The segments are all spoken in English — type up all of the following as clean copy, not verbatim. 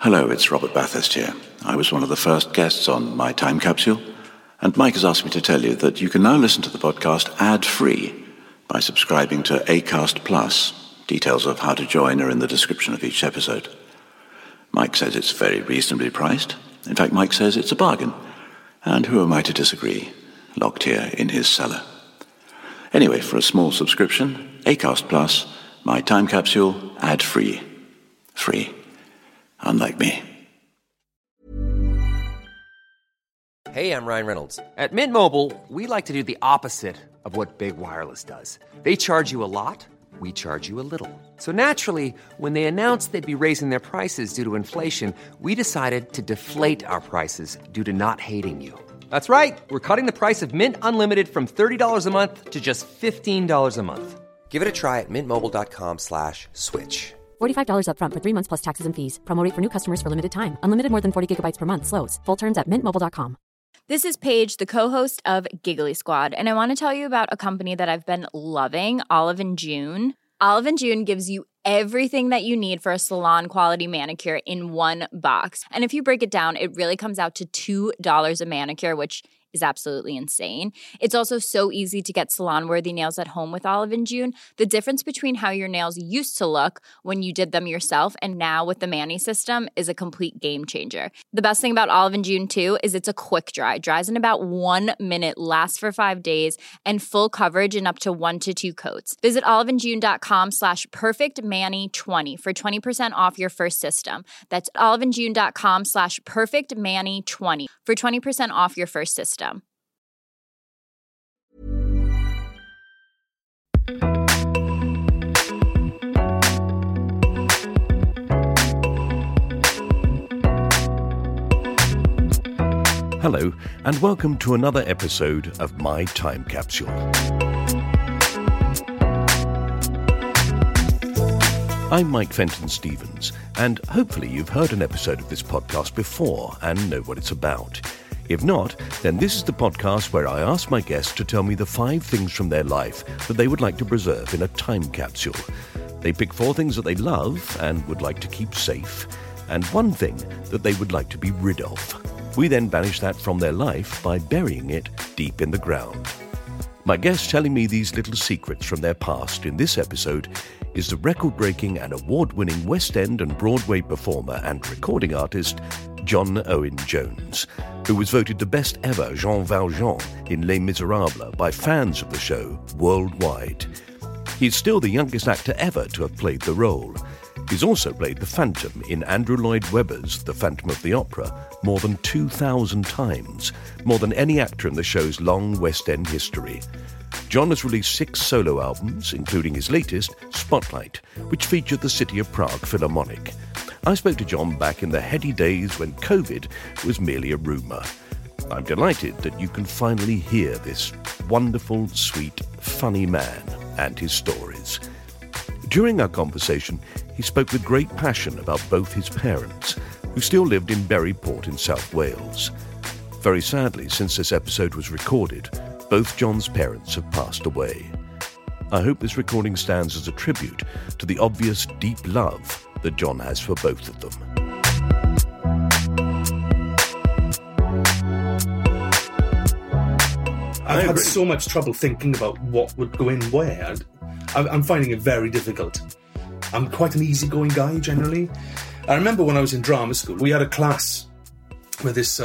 Hello, it's Robert Bathurst here. I was one of the first guests on My Time Capsule, and Mike has asked me to tell you that you can now listen to the podcast ad-free by subscribing to Acast Plus. Details of how to join are in the description of each episode. Mike says it's very reasonably priced. In fact, Mike says it's a bargain. And who am I to disagree? Locked here in his cellar. Anyway, for a small subscription, Acast Plus, My Time Capsule, ad-free. Free. Unlike me. Hey, I'm Ryan Reynolds. At Mint Mobile, we like to do the opposite of what Big Wireless does. They charge you a lot, we charge you a little. So naturally, when they announced they'd be raising their prices due to inflation, we decided to deflate our prices due to not hating you. That's right. We're cutting the price of Mint Unlimited from $30 a month to just $15 a month. Give it a try at mintmobile.com/switch. $45 up front for 3 months plus taxes and fees. Promo rate for new customers for limited time. Unlimited more than 40 gigabytes per month. Slows full terms at mintmobile.com. This is Paige, the co-host of Giggly Squad, and I want to tell you about a company that I've been loving, Olive & June. Olive & June gives you everything that you need for a salon-quality manicure in one box. And if you break it down, it really comes out to $2 a manicure, which is absolutely insane. It's also so easy to get salon-worthy nails at home with Olive & June. The difference between how your nails used to look when you did them yourself and now with the Mani system is a complete game changer. The best thing about Olive & June, too, is it's a quick dry. Dries in about 1 minute, lasts for 5 days, and full coverage in up to 1 to 2 coats. Visit oliveandjune.com/perfectmani20 for 20% off your first system. That's oliveandjune.com/perfectmani20 for 20% off your first system. Hello, and welcome to another episode of My Time Capsule. I'm Mike Fenton-Stevens, and hopefully you've heard an episode of this podcast before and know what it's about. If not, then this is the podcast where I ask my guests to tell me the 5 things from their life that they would like to preserve in a time capsule. They pick 4 things that they love and would like to keep safe, and 1 thing that they would like to be rid of. We then banish that from their life by burying it deep in the ground. My guest telling me these little secrets from their past in this episode is the record-breaking and award-winning West End and Broadway performer and recording artist John Owen Jones, who was voted the best ever Jean Valjean in Les Miserables by fans of the show worldwide. He's still the youngest actor ever to have played the role. He's also played the Phantom in Andrew Lloyd Webber's The Phantom of the Opera more than 2,000 times, more than any actor in the show's long West End history. John has released 6 solo albums, including his latest, Spotlight, which featured the City of Prague Philharmonic. I spoke to John back in the heady days when COVID was merely a rumour. I'm delighted that you can finally hear this wonderful, sweet, funny man and his stories. During our conversation, he spoke with great passion about both his parents, who still lived in Berryport in South Wales. Very sadly, since this episode was recorded, both John's parents have passed away. I hope this recording stands as a tribute to the obvious deep love that John has for both of them. I've had so much trouble thinking about what would go in where. I'm finding it very difficult. I'm quite an easygoing guy, generally. I remember when I was in drama school, we had a class with this,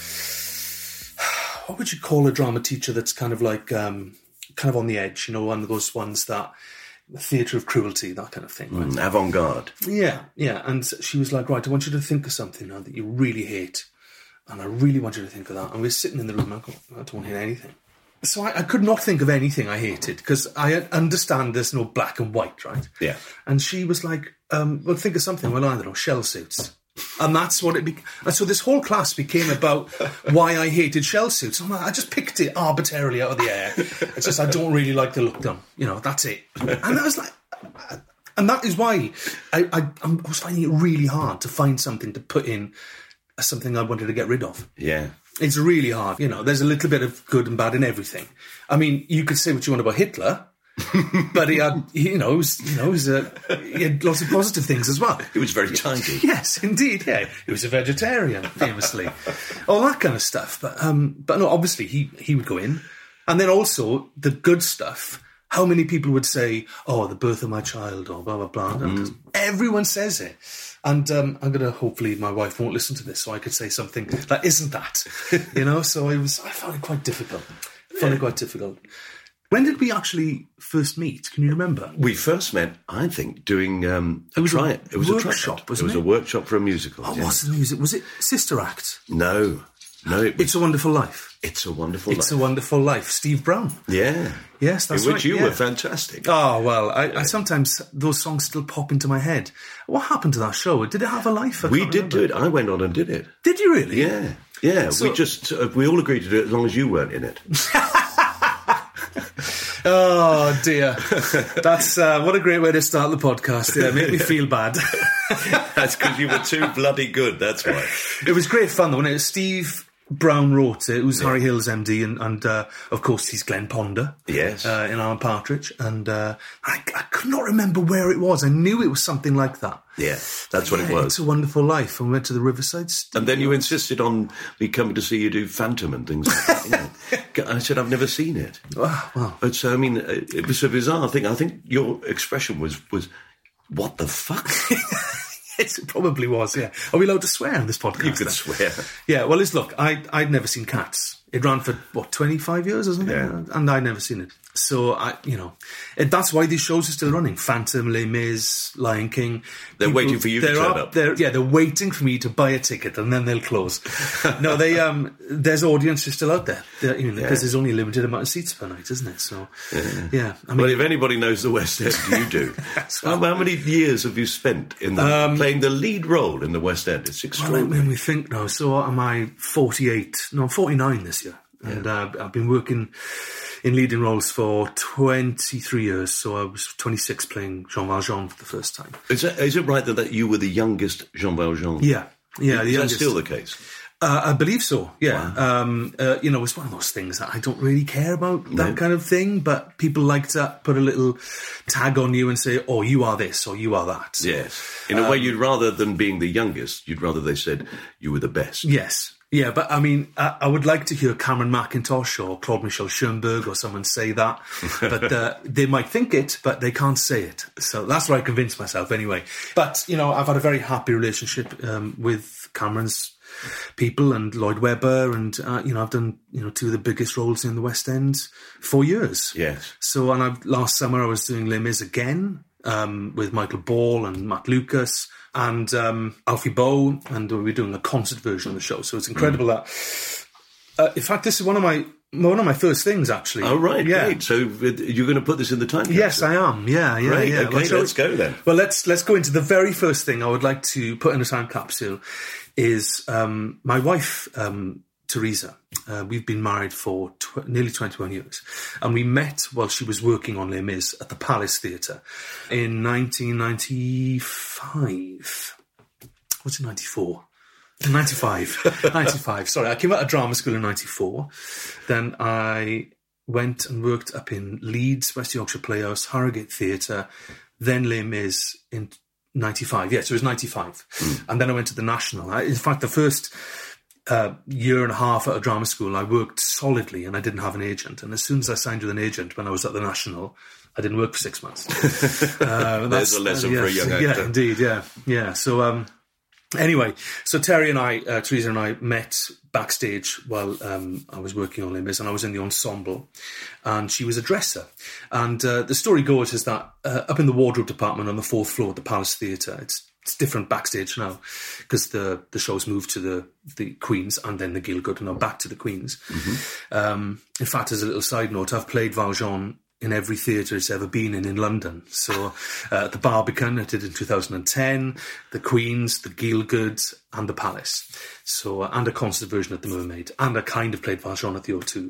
what would you call a drama teacher that's kind of like, kind of on the edge, you know, one of those ones that, the theatre of cruelty, that kind of thing. Right? Avant-garde. Yeah. And she was like, right, I want you to think of something now that you really hate. And I really want you to think of that. And we're sitting in the room, and I go, I don't want to hear anything. So I could not think of anything I hated, because I understand there's no black and white, right? Yeah. And she was like, well, think of something. Well, I don't know, shell suits. And that's what it became. And so this whole class became about why I hated shell suits. I just picked it arbitrarily out of the air. It's just, I don't really like the look done. You know, that's it. And I was like, and that is why I was finding it really hard to find something to put in as something I wanted to get rid of. Yeah. It's really hard. You know, there's a little bit of good and bad in everything. I mean, you could say what you want about Hitler, But he had, he had lots of positive things as well. It was very tidy. Yes, indeed. Yeah, he was a vegetarian, famously, all that kind of stuff. But no, obviously he would go in, and then also the good stuff. How many people would say, "Oh, the birth of my child," or blah blah blah? And everyone says it. And I'm gonna. Hopefully, my wife won't listen to this, so I could say something that isn't that. So I found it quite difficult. When did we actually first meet? Can you remember? We first met, I think, doing It was a workshop, wasn't it? It was a workshop for a musical. Oh, yes. what's the music? Was it Sister Act? No. It's a Wonderful Life. It's a Wonderful Life. It's a Wonderful Life. Steve Brown. Yeah. Yes, that's right. In which you were fantastic. Oh, well, I sometimes, those songs still pop into my head. What happened to that show? Did it have a life? We did do it. I went on and did it. Did you really? Yeah. Yeah. So, we all agreed to do it as long as you weren't in it. Oh, dear. That's, what a great way to start the podcast. Yeah, make me feel bad. That's because you were too bloody good, that's why. It was great fun, though, wasn't it? Steve Brown wrote it. It was Harry Hill's MD, and of course, he's Glenn Ponder. Yes. In Alan Partridge. And I could not remember where it was. I knew it was something like that. Yeah, that's what it was. It's a Wonderful Life. And we went to the Riverside Studios. And then you insisted on me coming to see you do Phantom and things like that. I said, I've never seen it. Wow. But so, I mean, it was a bizarre thing. I think your expression was what the fuck? Yes, it probably was, yeah. Are we allowed to swear on this podcast? You could swear. Yeah, well, look, I'd never seen Cats. It ran for, 25 years, isn't it? Yeah. And I'd never seen it. So, that's why these shows are still running. Phantom, Les Mis, Lion King. They're waiting for you to turn up. They're waiting for me to buy a ticket and then they'll close. No, there's audiences still out there. Because there's only a limited amount of seats per night, isn't it? So, yeah. I mean, well, if anybody knows the West End, you do. How many years have you spent in playing the lead role in the West End? It's extraordinary. Well, when we think now, so am I 48? No, I'm 49 this year. Yeah. And I've been working in leading roles for 23 years, so I was 26 playing Jean Valjean for the first time. Is it right that you were the youngest Jean Valjean? Yeah. Is that still the case? I believe so, yeah. Wow. It's one of those things that I don't really care about, that kind of thing, but people like to put a little tag on you and say, oh, you are this, or you are that. Yes. In a way, you'd rather than being the youngest, you'd rather they said you were the best. Yes. Yeah, but I mean, I would like to hear Cameron McIntosh or Claude Michel Schoenberg or someone say that, but they might think it, but they can't say it. So that's what I convinced myself anyway. But, I've had a very happy relationship with Cameron's people and Lloyd Webber, and, I've done, two of the biggest roles in the West End for years. Yes. So, last summer I was doing Les Mis again, with Michael Ball and Matt Lucas and Alfie Boe, and we were doing a concert version of the show. So it's incredible that. In fact, this is one of my first things, actually. Oh right, yeah. Great. So you're going to put this in the time capsule? Yes, I am. Yeah. Okay, well, let's go then. Well, let's go into the very first thing I would like to put in a time capsule. Is my wife. Teresa. We've been married for nearly 21 years. And we met while she was working on Les Mis at the Palace Theatre in 1995. Was it 94? 95. 95. Sorry, I came out of drama school in 94. Then I went and worked up in Leeds, West Yorkshire Playhouse, Harrogate Theatre, then Les Mis in 95. Yes, it was 95. And then I went to the National. In fact, the first year and a half at a drama school, I worked solidly and I didn't have an agent. And as soon as I signed with an agent when I was at the National, I didn't work for 6 months. There's a lesson for a young actor. Yeah, indeed, yeah. So anyway, so Teresa and I met backstage while I was working on Les Mis, and I was in the ensemble, and she was a dresser. And the story goes is that up in the wardrobe department on the 4th floor at the Palace Theatre, it's different backstage now because the show's moved to the Queen's and then the Gielgud, and now back to the Queen's. Mm-hmm. In fact, as a little side note, I've played Valjean in every theatre it's ever been in London. So the Barbican, I did in 2010, the Queen's, the Gielgud, and the Palace. So and a concert version at the Mermaid, and I kind of played Valjean at the O2.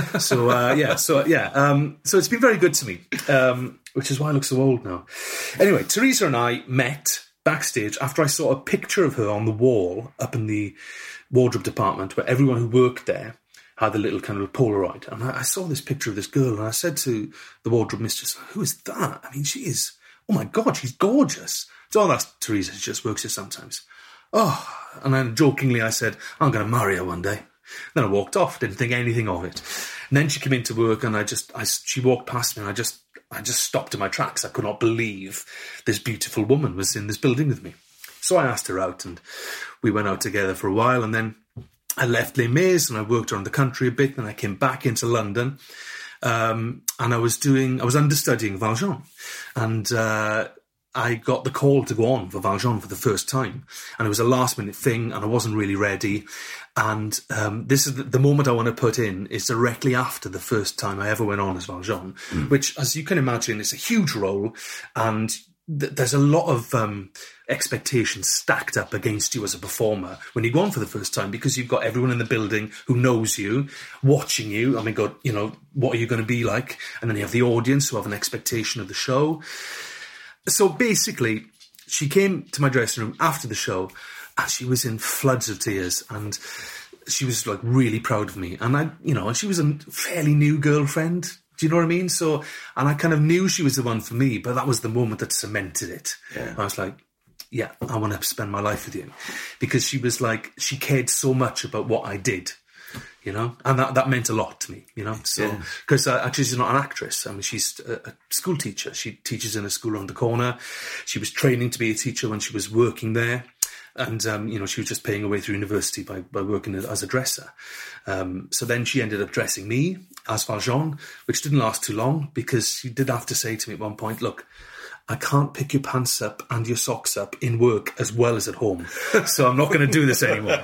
So it's been very good to me, which is why I look so old now. Anyway, Teresa and I met backstage after I saw a picture of her on the wall up in the wardrobe department where everyone who worked there had the little kind of Polaroid. And I saw this picture of this girl, and I said to the wardrobe mistress, who is that? I mean, she is, oh my God, she's gorgeous. So, oh, that's Teresa, she just works here sometimes. Oh, and then jokingly I said, I'm going to marry her one day. Then I walked off, didn't think anything of it. And then she came into work, and she walked past me, and I just stopped in my tracks. I could not believe this beautiful woman was in this building with me. So I asked her out, and we went out together for a while, and then I left Les Mis, and I worked around the country a bit, and I came back into London, and I was understudying Valjean, and I got the call to go on for Valjean for the first time, and it was a last-minute thing, and I wasn't really ready. And this is the moment I want to put in is directly after the first time I ever went on as Valjean, which, as you can imagine, is a huge role, and there's a lot of expectations stacked up against you as a performer when you go on for the first time, because you've got everyone in the building who knows you, watching you. I mean, God, you know, what are you going to be like? And then you have the audience who have an expectation of the show. So basically, she came to my dressing room after the show, and she was in floods of tears, and she was like really proud of me. And and she was a fairly new girlfriend. Do you know what I mean? So, and I kind of knew she was the one for me, but that was the moment that cemented it. Yeah. I was like, yeah, I want to spend my life with you. Because she was like, she cared so much about what I did, you know? And that meant a lot to me, you know? So, because actually she's not an actress. I mean, she's a school teacher. She teaches in a school around the corner. She was training to be a teacher when she was working there. And, she was just paying her way through university by working as a dresser. So then she ended up dressing me as Valjean, which didn't last too long, because she did have to say to me at one point, look, I can't pick your pants up and your socks up in work as well as at home. So I'm not going to do this anymore.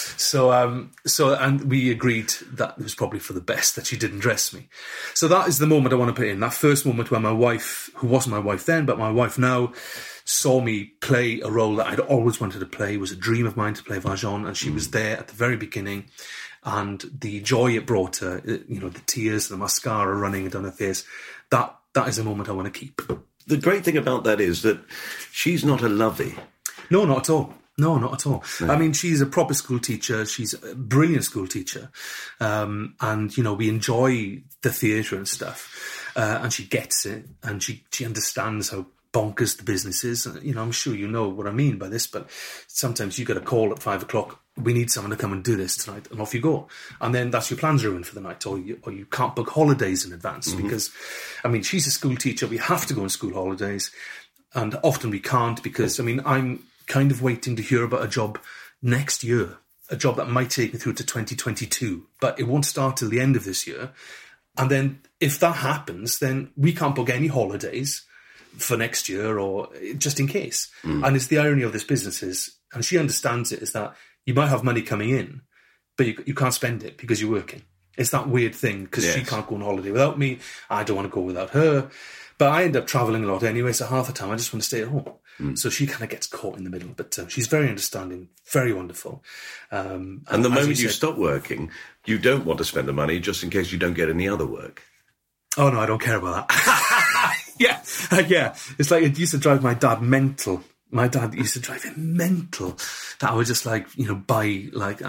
And we agreed that it was probably for the best that she didn't dress me. So that is the moment I want to put in. That first moment where my wife, who wasn't my wife then, but my wife now, saw me play a role that I'd always wanted to play. It was a dream of mine to play Valjean, and she was there at the very beginning, and the joy it brought her, the tears, the mascara running down her face, that is a moment I want to keep. The great thing about that is that she's not a lovey. No, not at all. No, not at all. No. I mean, she's a proper school teacher. She's a brilliant school teacher. And, we enjoy the theatre and stuff. And she gets it, and she understands how bonkers the business is. I'm sure you know what I mean by this, but sometimes you get a call at 5 o'clock, we need someone to come and do this tonight, and off you go. And then that's your plans ruined for the night, or you can't book holidays in advance, because, she's a school teacher, we have to go on school holidays, and often we can't, because, I'm kind of waiting to hear about a job next year, a job that might take me through to 2022, but it won't start till the end of this year. And then if that happens, then we can't book any holidays for next year, or just in case. And it's the irony of this business is, and she understands it, is that you might have money coming in, but you can't spend it because you're working. It's that weird thing, because she can't go on holiday without me. I don't want to go without her. But I end up travelling a lot anyway, so half the time I just want to stay at home. So she kind of gets caught in the middle. But she's very understanding, very wonderful. And the moment you stop working, you don't want to spend the money just in case you don't get any other work. Oh, no, I don't care about that. Yeah. It's like it used to drive my dad mental. My dad used to drive him mental that I would just buy,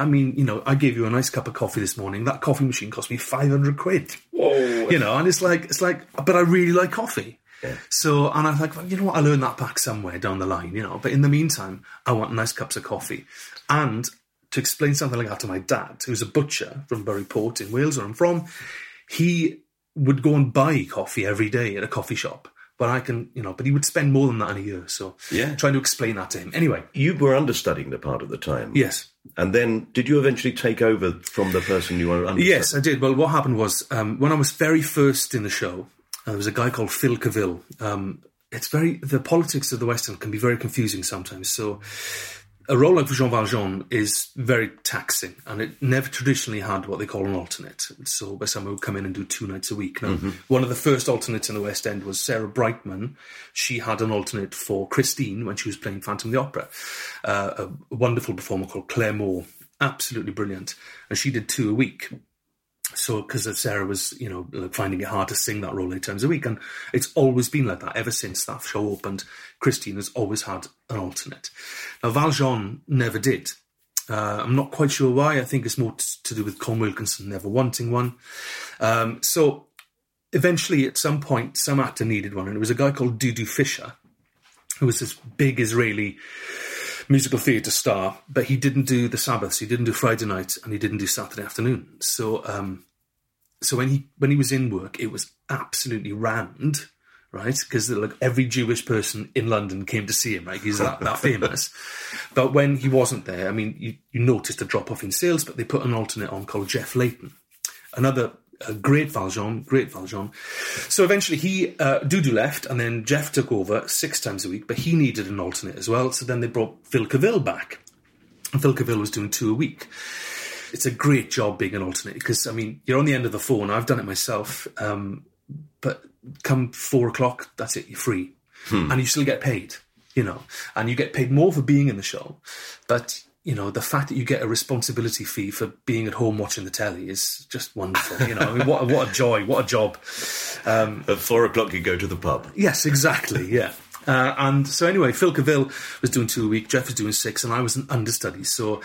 I gave you a nice cup of coffee this morning. That coffee machine cost me 500 quid. Whoa. And it's like, but I really like coffee. Yeah. So, and I'm like, well, you know what? I'll earn that back somewhere down the line, But in the meantime, I want nice cups of coffee. And to explain something like that to my dad, who's a butcher from Buryport in Wales, where I'm from, he would go and buy coffee every day at a coffee shop. But I can, but he would spend more than that in a year. So trying to explain that to him. Anyway. You were understudying the part of the time. Yes. And then did you eventually take over from the person you were understudying? Yes, I did. Well, what happened was, when I was very first in the show, there was a guy called Phil Cavill. The politics of the West End can be very confusing sometimes. So a role like Jean Valjean is very taxing, and it never traditionally had what they call an alternate. So where someone would come in and do 2 nights a week. Now, one of the first alternates in the West End was Sarah Brightman. She had an alternate for Christine when she was playing Phantom of the Opera. A wonderful performer called Claire Moore. Absolutely brilliant. And she did 2 a week. So, because Sarah was, finding it hard to sing that role 8 times a week. And it's always been like that ever since that show opened. Christine has always had an alternate. Now, Valjean never did. I'm not quite sure why. I think it's more to do with Colm Wilkinson never wanting one. So eventually, at some point, some actor needed one, and it was a guy called Dudu Fisher, who was this big Israeli musical theatre star, but he didn't do the Sabbaths, he didn't do Friday night, and he didn't do Saturday afternoon. So when he was in work, it was absolutely rammed, right? Because like every Jewish person in London came to see him, right? He's that famous. But when he wasn't there, I mean, you noticed a drop-off in sales, but they put an alternate on called Jeff Layton, another great Valjean. So eventually Dudu left, and then Jeff took over 6 times a week, but he needed an alternate as well. So then they brought Phil Cavill back, and Phil Cavill was doing 2 a week. It's a great job being an alternate because, I mean, you're on the end of the phone. I've done it myself, but come 4 o'clock, that's it, you're free. And you still get paid, and you get paid more for being in the show, but the fact that you get a responsibility fee for being at home watching the telly is just wonderful. I mean, what a joy, what a job. At 4 o'clock you go to the pub. Yes, exactly, yeah. And so anyway, Phil Cavill was doing 2 a week, Jeff was doing 6, and I was an understudy. So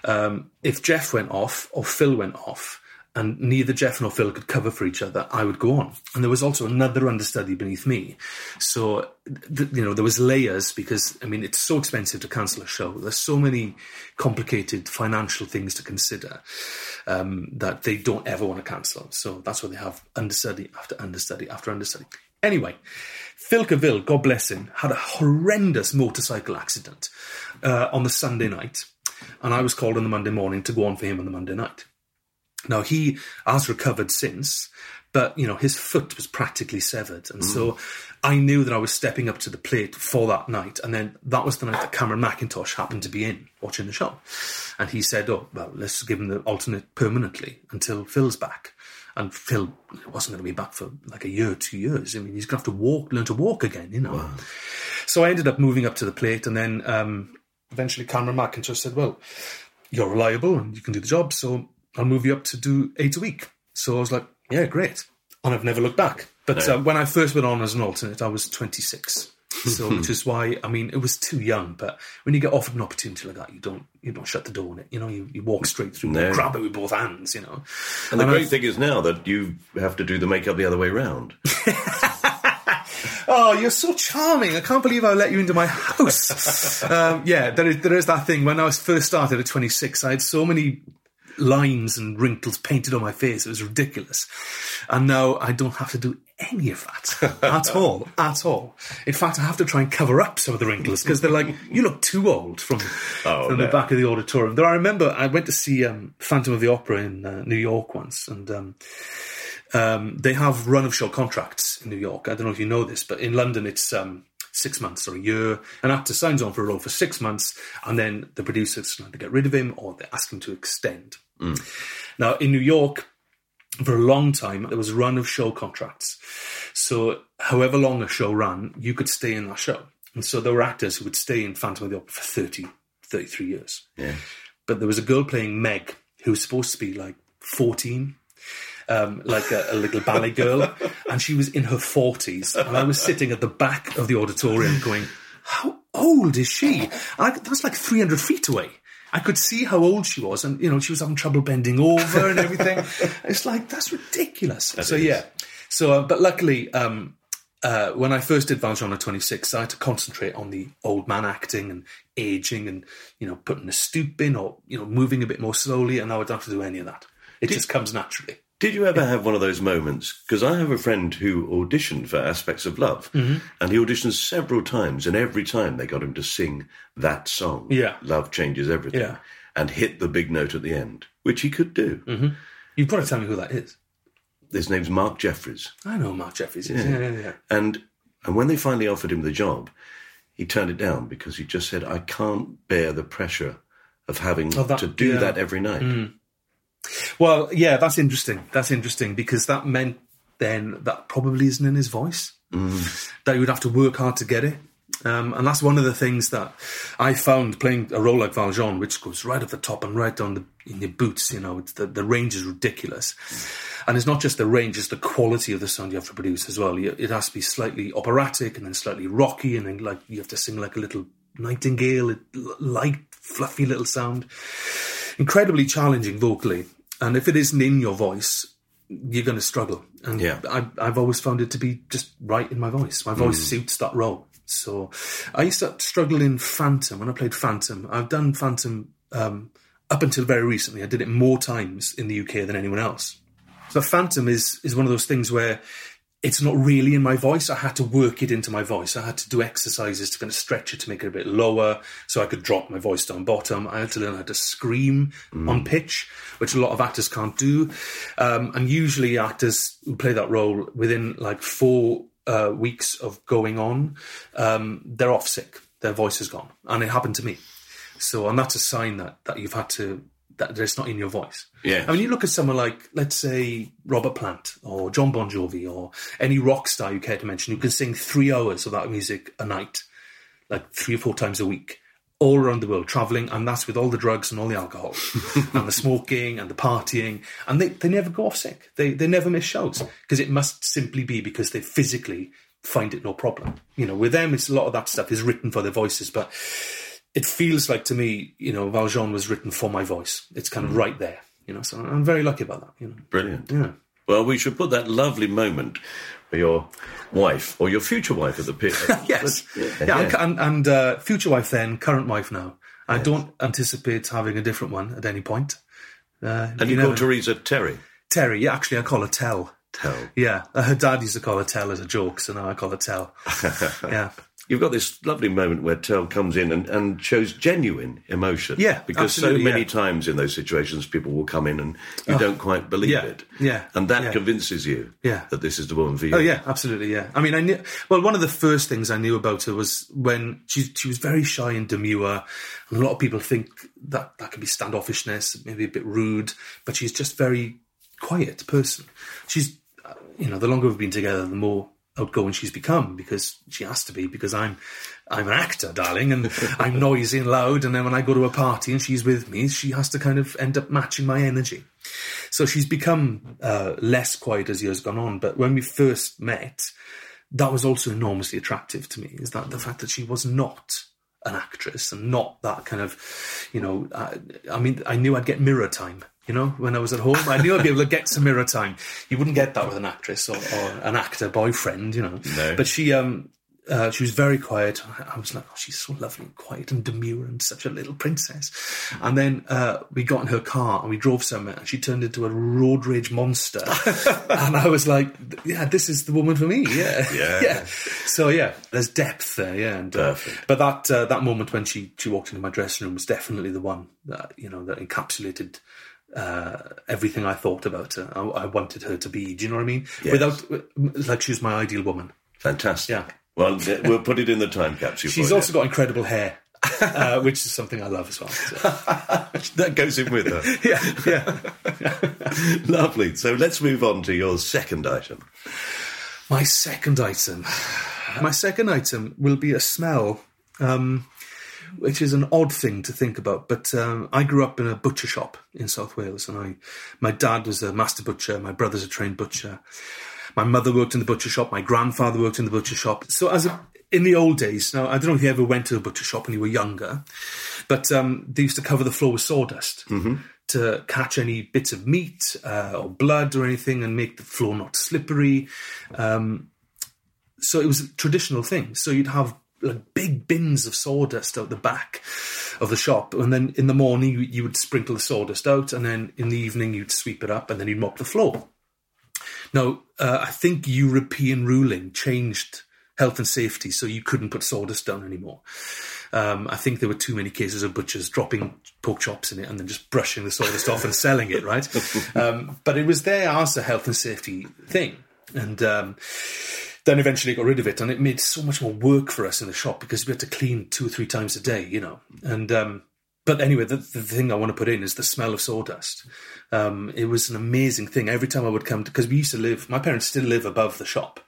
if Jeff went off or Phil went off, and neither Jeff nor Phil could cover for each other, I would go on. And there was also another understudy beneath me. So, there was layers because, I mean, it's so expensive to cancel a show. There's so many complicated financial things to consider that they don't ever want to cancel. So that's why they have understudy after understudy after understudy. Anyway, Phil Cavill, God bless him, had a horrendous motorcycle accident on the Sunday night. And I was called on the Monday morning to go on for him on the Monday night. Now, he has recovered since, but, his foot was practically severed. And so I knew that I was stepping up to the plate for that night. And then that was the night that Cameron Mackintosh happened to be in watching the show. And he said, let's give him the alternate permanently until Phil's back. And Phil wasn't going to be back for like a year, 2 years. I mean, he's going to have to learn to walk again, Wow. So I ended up moving up to the plate. And then eventually Cameron Mackintosh said, well, you're reliable and you can do the job, so I'll move you up to do 8 a week. So I was like, yeah, great. And I've never looked back. But when I first went on as an alternate, I was 26. So, which is why, I mean, it was too young. But when you get offered an opportunity like that, you don't shut the door on it. You walk straight through, you grab it with both hands, And the great thing is now that you have to do the makeup the other way round. Oh, you're so charming. I can't believe I let you into my house. There is that thing. When I was first started at 26, I had so many lines and wrinkles painted on my face. It was ridiculous. And now I don't have to do any of that at all. In fact, I have to try and cover up some of the wrinkles because they're like, you look too old from the back of the auditorium. Though I remember I went to see Phantom of the Opera in New York once, and they have run-of-show contracts in New York. I don't know if you know this, but in London it's 6 months or a year. An actor signs on for a role for 6 months, and then the producers try to get rid of him or they ask him to extend. Now, in New York, for a long time, there was run-of-show contracts. So however long a show ran, you could stay in that show. And so there were actors who would stay in Phantom of the Opera for 30, 33 years. Yeah. But there was a girl playing Meg who was supposed to be like 14, like a little ballet girl, and she was in her 40s. And I was sitting at the back of the auditorium going, how old is she? That's like 300 feet away. I could see how old she was, and, she was having trouble bending over and everything. It's like, that's ridiculous. But luckily, when I first did Valjean at 26, I had to concentrate on the old man acting and aging and, putting a stoop in or, moving a bit more slowly, and now I don't have to do any of that. It just comes naturally. Did you ever have one of those moments? Because I have a friend who auditioned for Aspects of Love, and he auditioned several times, and every time they got him to sing that song, Love Changes Everything, and hit the big note at the end, which he could do. Mm-hmm. You've got to tell me who that is. His name's Mark Jeffries. I know Mark Jeffries is. Yeah. And when they finally offered him the job, he turned it down because he just said, I can't bear the pressure of having to do that every night. Mm. Well, yeah, that's interesting. That's interesting because that meant then that probably isn't in his voice. That he would have to work hard to get it. And that's one of the things that I found playing a role like Valjean, which goes right at the top and right down in your boots. The range is ridiculous. And it's not just the range, it's the quality of the sound you have to produce as well. It has to be slightly operatic and then slightly rocky, and then like you have to sing like a little nightingale, light, fluffy little sound. Incredibly challenging vocally. And if it isn't in your voice, you're going to struggle. And I've always found it to be just right in my voice. My voice suits that role. So I used to struggle in Phantom when I played Phantom. I've done Phantom up until very recently. I did it more times in the UK than anyone else. So Phantom is one of those things where it's not really in my voice. I had to work it into my voice. I had to do exercises to kind of stretch it to make it a bit lower so I could drop my voice down bottom. I had to learn how to scream on pitch, which a lot of actors can't do. And usually actors who play that role within like 4 weeks of going on, they're off sick. Their voice is gone. And it happened to me. So, and that's a sign that you've had to, that it's not in your voice. Yeah. I mean, you look at someone like, let's say, Robert Plant or John Bon Jovi or any rock star you care to mention who can sing 3 hours of that music a night, like 3 or 4 times a week, all around the world, travelling, and that's with all the drugs and all the alcohol and the smoking and the partying, and they never go off sick. They never miss shows because it must simply be because they physically find it no problem. You know, with them, it's a lot of that stuff is written for their voices, but it feels like to me, you know, Valjean was written for my voice. It's kind of right there, you know, so I'm very lucky about that, you know. Brilliant. Yeah. Well, we should put that lovely moment for your wife, or your future wife at the pit. Yes. And future wife then, current wife now. I don't anticipate having a different one at any point. And you call Teresa Terry? Terry, yeah, actually I call her Tell. Tell. Yeah, her dad used to call her Tell as a joke, so now I call her Tell. Yeah. You've got this lovely moment where Tell comes in and shows genuine emotion. Yeah, because so many times in those situations people will come in and you don't quite believe it. Yeah. And that convinces you that this is the woman for you. Oh, yeah, absolutely, yeah. I mean, I knew... Well, one of the first things I knew about her was when she was very shy and demure, and a lot of people think that could be standoffishness, maybe a bit rude, but she's just very quiet person. She's, you know, the longer we've been together, the more outgoing she's become, because she has to be, because I'm an actor, darling, and I'm noisy and loud, and then when I go to a party and she's with me, she has to kind of end up matching my energy. So she's become less quiet as years gone on, but when we first met, that was also enormously attractive to me, is that the fact that she was not an actress and not that kind of, you know, I mean, I knew I'd get mirror time. You know, when I was at home, I knew I'd be able to get some mirror time. You wouldn't get that with an actress or an actor boyfriend, you know. No. But she was very quiet. I was like, oh, she's so lovely and quiet and demure and such a little princess. And then we got in her car and we drove somewhere and she turned into a road rage monster. And I was like, yeah, this is the woman for me. Yeah. Yeah. So, yeah, there's depth there, yeah. And, but that moment when she walked into my dressing room was definitely the one that, you know, that encapsulated everything I thought about her. I wanted her to be, do you know what I mean? Yes. Like she was my ideal woman. Fantastic. Yeah. Well, we'll put it in the time capsule. She's also got incredible hair, which is something I love as well. So. That goes in with her. Yeah. Lovely. So let's move on to your second item. My second item will be a smell, which is an odd thing to think about. But I grew up in a butcher shop in South Wales, and my dad was a master butcher. My brother's a trained butcher. My mother worked in the butcher shop. My grandfather worked in the butcher shop. So in the old days, now, I don't know if you ever went to a butcher shop when you were younger, but they used to cover the floor with sawdust to catch any bits of meat or blood or anything and make the floor not slippery. So it was a traditional thing. So you'd have like big bins of sawdust out the back of the shop, and then in the morning you would sprinkle the sawdust out, and then in the evening you'd sweep it up, and then you'd mop the floor. Now, I think European ruling changed health and safety, so you couldn't put sawdust down anymore. I think there were too many cases of butchers dropping pork chops in it and then just brushing the sawdust off and selling it, right? But it was there as a health and safety thing. And then eventually got rid of it, and it made so much more work for us in the shop because we had to clean 2 or 3 times a day, you know. And but anyway, the thing I want to put in is the smell of sawdust. It was an amazing thing. Every time I would come, because we used to live, my parents still live above the shop.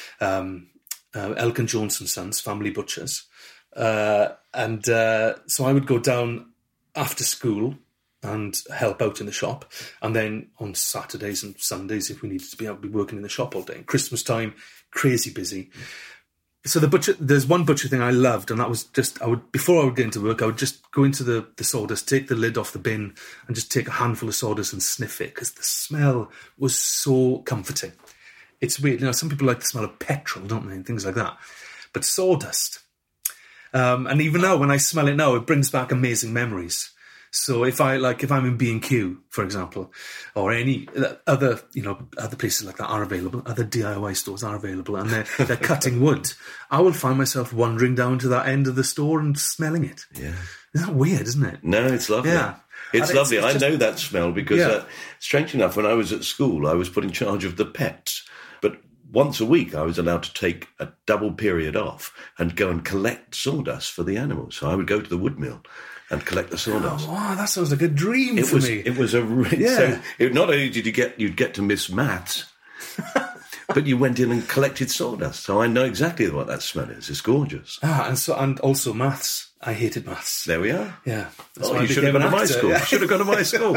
Elkin Jones and Sons, family butchers. So I would go down after school and help out in the shop. And then on Saturdays and Sundays, if we needed to be, I'd be working in the shop all day. Christmas time, crazy busy. So there's one butcher thing I loved, and that was just, before I would get into work, I would just go into the sawdust, take the lid off the bin, and just take a handful of sawdust and sniff it, because the smell was so comforting. It's weird, some people like the smell of petrol, don't they, and things like that. But sawdust, and even now, when I smell it now, it brings back amazing memories. So if I'm in B&Q, for example, or any other places like that are available, other DIY stores are available, and they're cutting wood, I will find myself wandering down to that end of the store and smelling it. Yeah. Isn't that weird, isn't it? No, it's lovely. Yeah. It's lovely. I know that smell because, strange enough, when I was at school, I was put in charge of the pets. But once a week, I was allowed to take a double period off and go and collect sawdust for the animals. So I would go to the wood mill and collect the sawdust. Oh, wow, that sounds like a dream for me. It was not only did you'd get to miss maths, but you went in and collected sawdust. So I know exactly what that smell is. It's gorgeous. And also maths. I hated maths. There we are. Yeah. You should have gone to my school. Yeah. Should have gone to my school.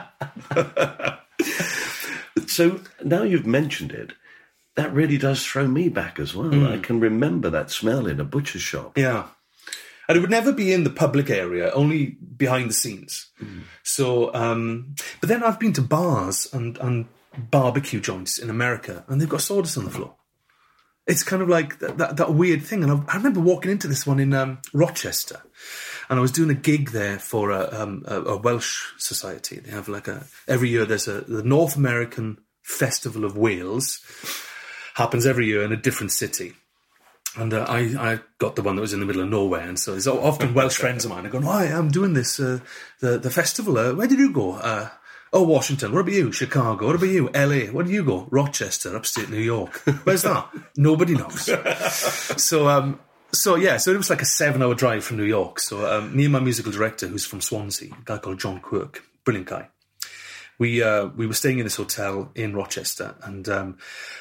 So now you've mentioned it, that really does throw me back as well. I can remember that smell in a butcher's shop. Yeah. And it would never be in the public area, only behind the scenes. So, but then I've been to bars and barbecue joints in America, and they've got sawdust on the floor. It's kind of like that weird thing. And I remember walking into this one in Rochester, and I was doing a gig there for a Welsh society. They have every year there's the North American Festival of Wales, happens every year in a different city. And I got the one that was in the middle of nowhere, and so there's often Welsh friends of mine are going, "Hi, I'm doing this the festival. Where did you go? Washington. What about you? Chicago. What about you? LA. Where do you go? Rochester, upstate New York. Where's that? Nobody knows." So it was like a 7-hour drive from New York. So me and my musical director, who's from Swansea, a guy called John Quirk, brilliant guy. We were staying in this hotel in Rochester, and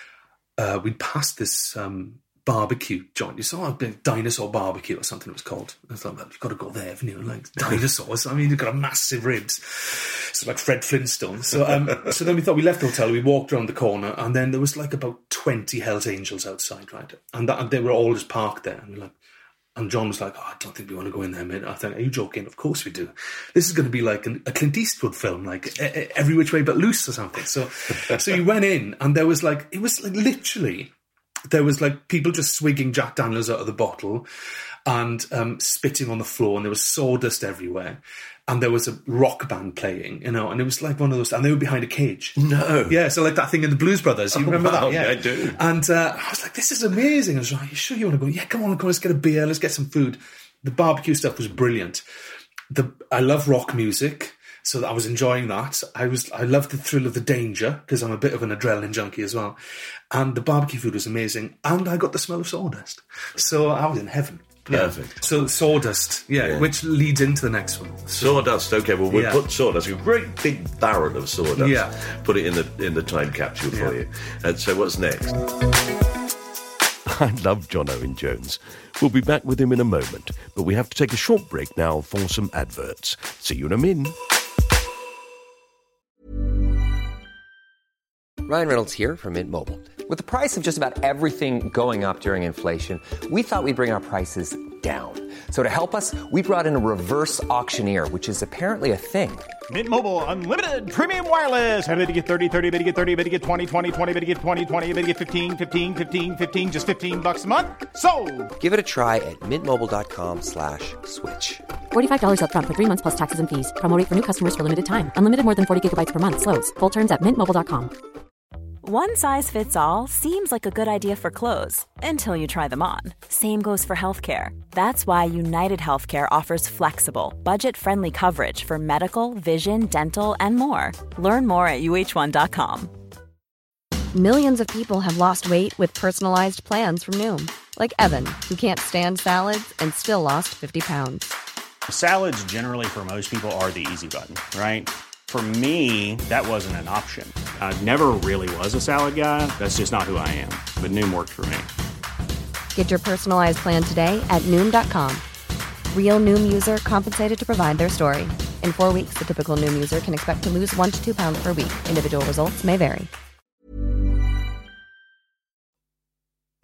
we'd passed this barbecue joint. You saw a big dinosaur barbecue or something it was called. I thought, well, you've got to go there, haven't you? Like dinosaurs. I mean, you've got massive ribs. It's like Fred Flintstone. So then we thought, we left the hotel, we walked around the corner, and then there was like about 20 Hells Angels outside, right? And they were all just parked there. And John was like, "Oh, I don't think we want to go in there, mate." I thought, "Are you joking? Of course we do. This is going to be like a Clint Eastwood film, like Every Which Way But Loose or something." So you went in, and there was literally, there was like people just swigging Jack Daniels out of the bottle and spitting on the floor, and there was sawdust everywhere. And there was a rock band playing, and it was like one of those, and they were behind a cage. No. Yeah, so like that thing in the Blues Brothers. You remember that? Yeah, I do. And I was like, "This is amazing." I was like, "Are you sure you want to go?" "Yeah, come on, let's get a beer, let's get some food." The barbecue stuff was brilliant. I love rock music, so I was enjoying that. I loved the thrill of the danger, because I'm a bit of an adrenaline junkie as well. And the barbecue food was amazing, and I got the smell of sawdust. So I was in heaven. Perfect. Yeah. So sawdust, which leads into the next one. Sawdust. Okay, well we'll put sawdust, a great big barrel of sawdust. Yeah. Put it in the time capsule for you. And so what's next? I love John Owen Jones. We'll be back with him in a moment, but we have to take a short break now for some adverts. See you in a min. Ryan Reynolds here from Mint Mobile. With the price of just about everything going up during inflation, we thought we'd bring our prices down. So to help us, we brought in a reverse auctioneer, which is apparently a thing. Mint Mobile Unlimited Premium Wireless. How to get 30, 30, bit to get 30, bit to get 20, 20, 20, bit to get 20, 20, bit to get 15, 15, 15, 15, just $15 a month? Sold! Give it a try at mintmobile.com/switch. $45 up front for 3 months plus taxes and fees. Promo rate for new customers for limited time. Unlimited more than 40 gigabytes per month. Slows full terms at mintmobile.com. One size fits all seems like a good idea for clothes until you try them on. Same goes for healthcare. That's why United Healthcare offers flexible, budget-friendly coverage for medical, vision, dental, and more. Learn more at uh1.com. Millions of people have lost weight with personalized plans from Noom. Like Evan, who can't stand salads and still lost 50 pounds. Salads generally for most people are the easy button, right? For me, that wasn't an option. I never really was a salad guy. That's just not who I am. But Noom worked for me. Get your personalized plan today at Noom.com. Real Noom user compensated to provide their story. In 4 weeks, the typical Noom user can expect to lose 1 to 2 pounds per week. Individual results may vary.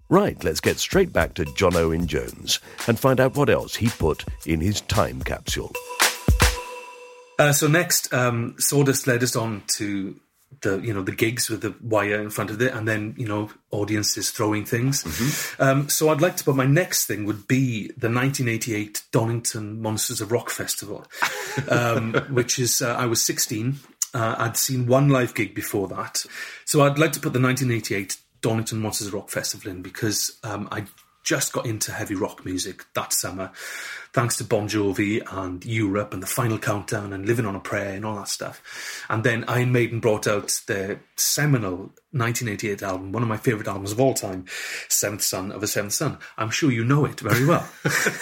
Right, let's get straight back to John Owen Jones and find out what else he put in his time capsule. So next, Sawdust led us on to the gigs with the wire in front of it, and then, audiences throwing things. Mm-hmm. So I'd like to put my next thing would be the 1988 Donington Monsters of Rock Festival, which is, I was 16. I'd seen one live gig before that. So I'd like to put the 1988 Donington Monsters of Rock Festival in because I just got into heavy rock music that summer, thanks to Bon Jovi and Europe and The Final Countdown and Living on a Prayer and all that stuff. And then Iron Maiden brought out their seminal 1988 album, one of my favourite albums of all time, Seventh Son of a Seventh Son. I'm sure you know it very well.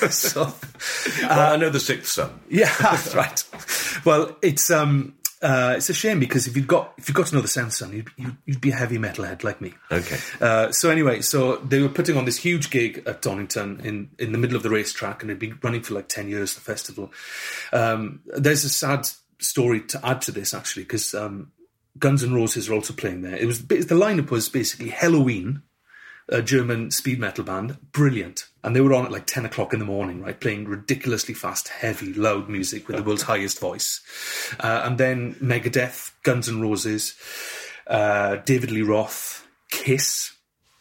I know the Sixth Son. Yeah, that's right. Well, it's a shame because if you got to know the Seventh Son, you'd be a heavy metalhead like me. Okay. So they were putting on this huge gig at Donington in the middle of the racetrack, and it'd been running for like 10 years, the festival. There's a sad story to add to this, actually, because Guns N' Roses are also playing there. The lineup was basically Helloween, a German speed metal band, brilliant. And they were on at like 10 o'clock in the morning, right, playing ridiculously fast, heavy, loud music with the world's highest voice. And then Megadeth, Guns N' Roses, David Lee Roth, Kiss,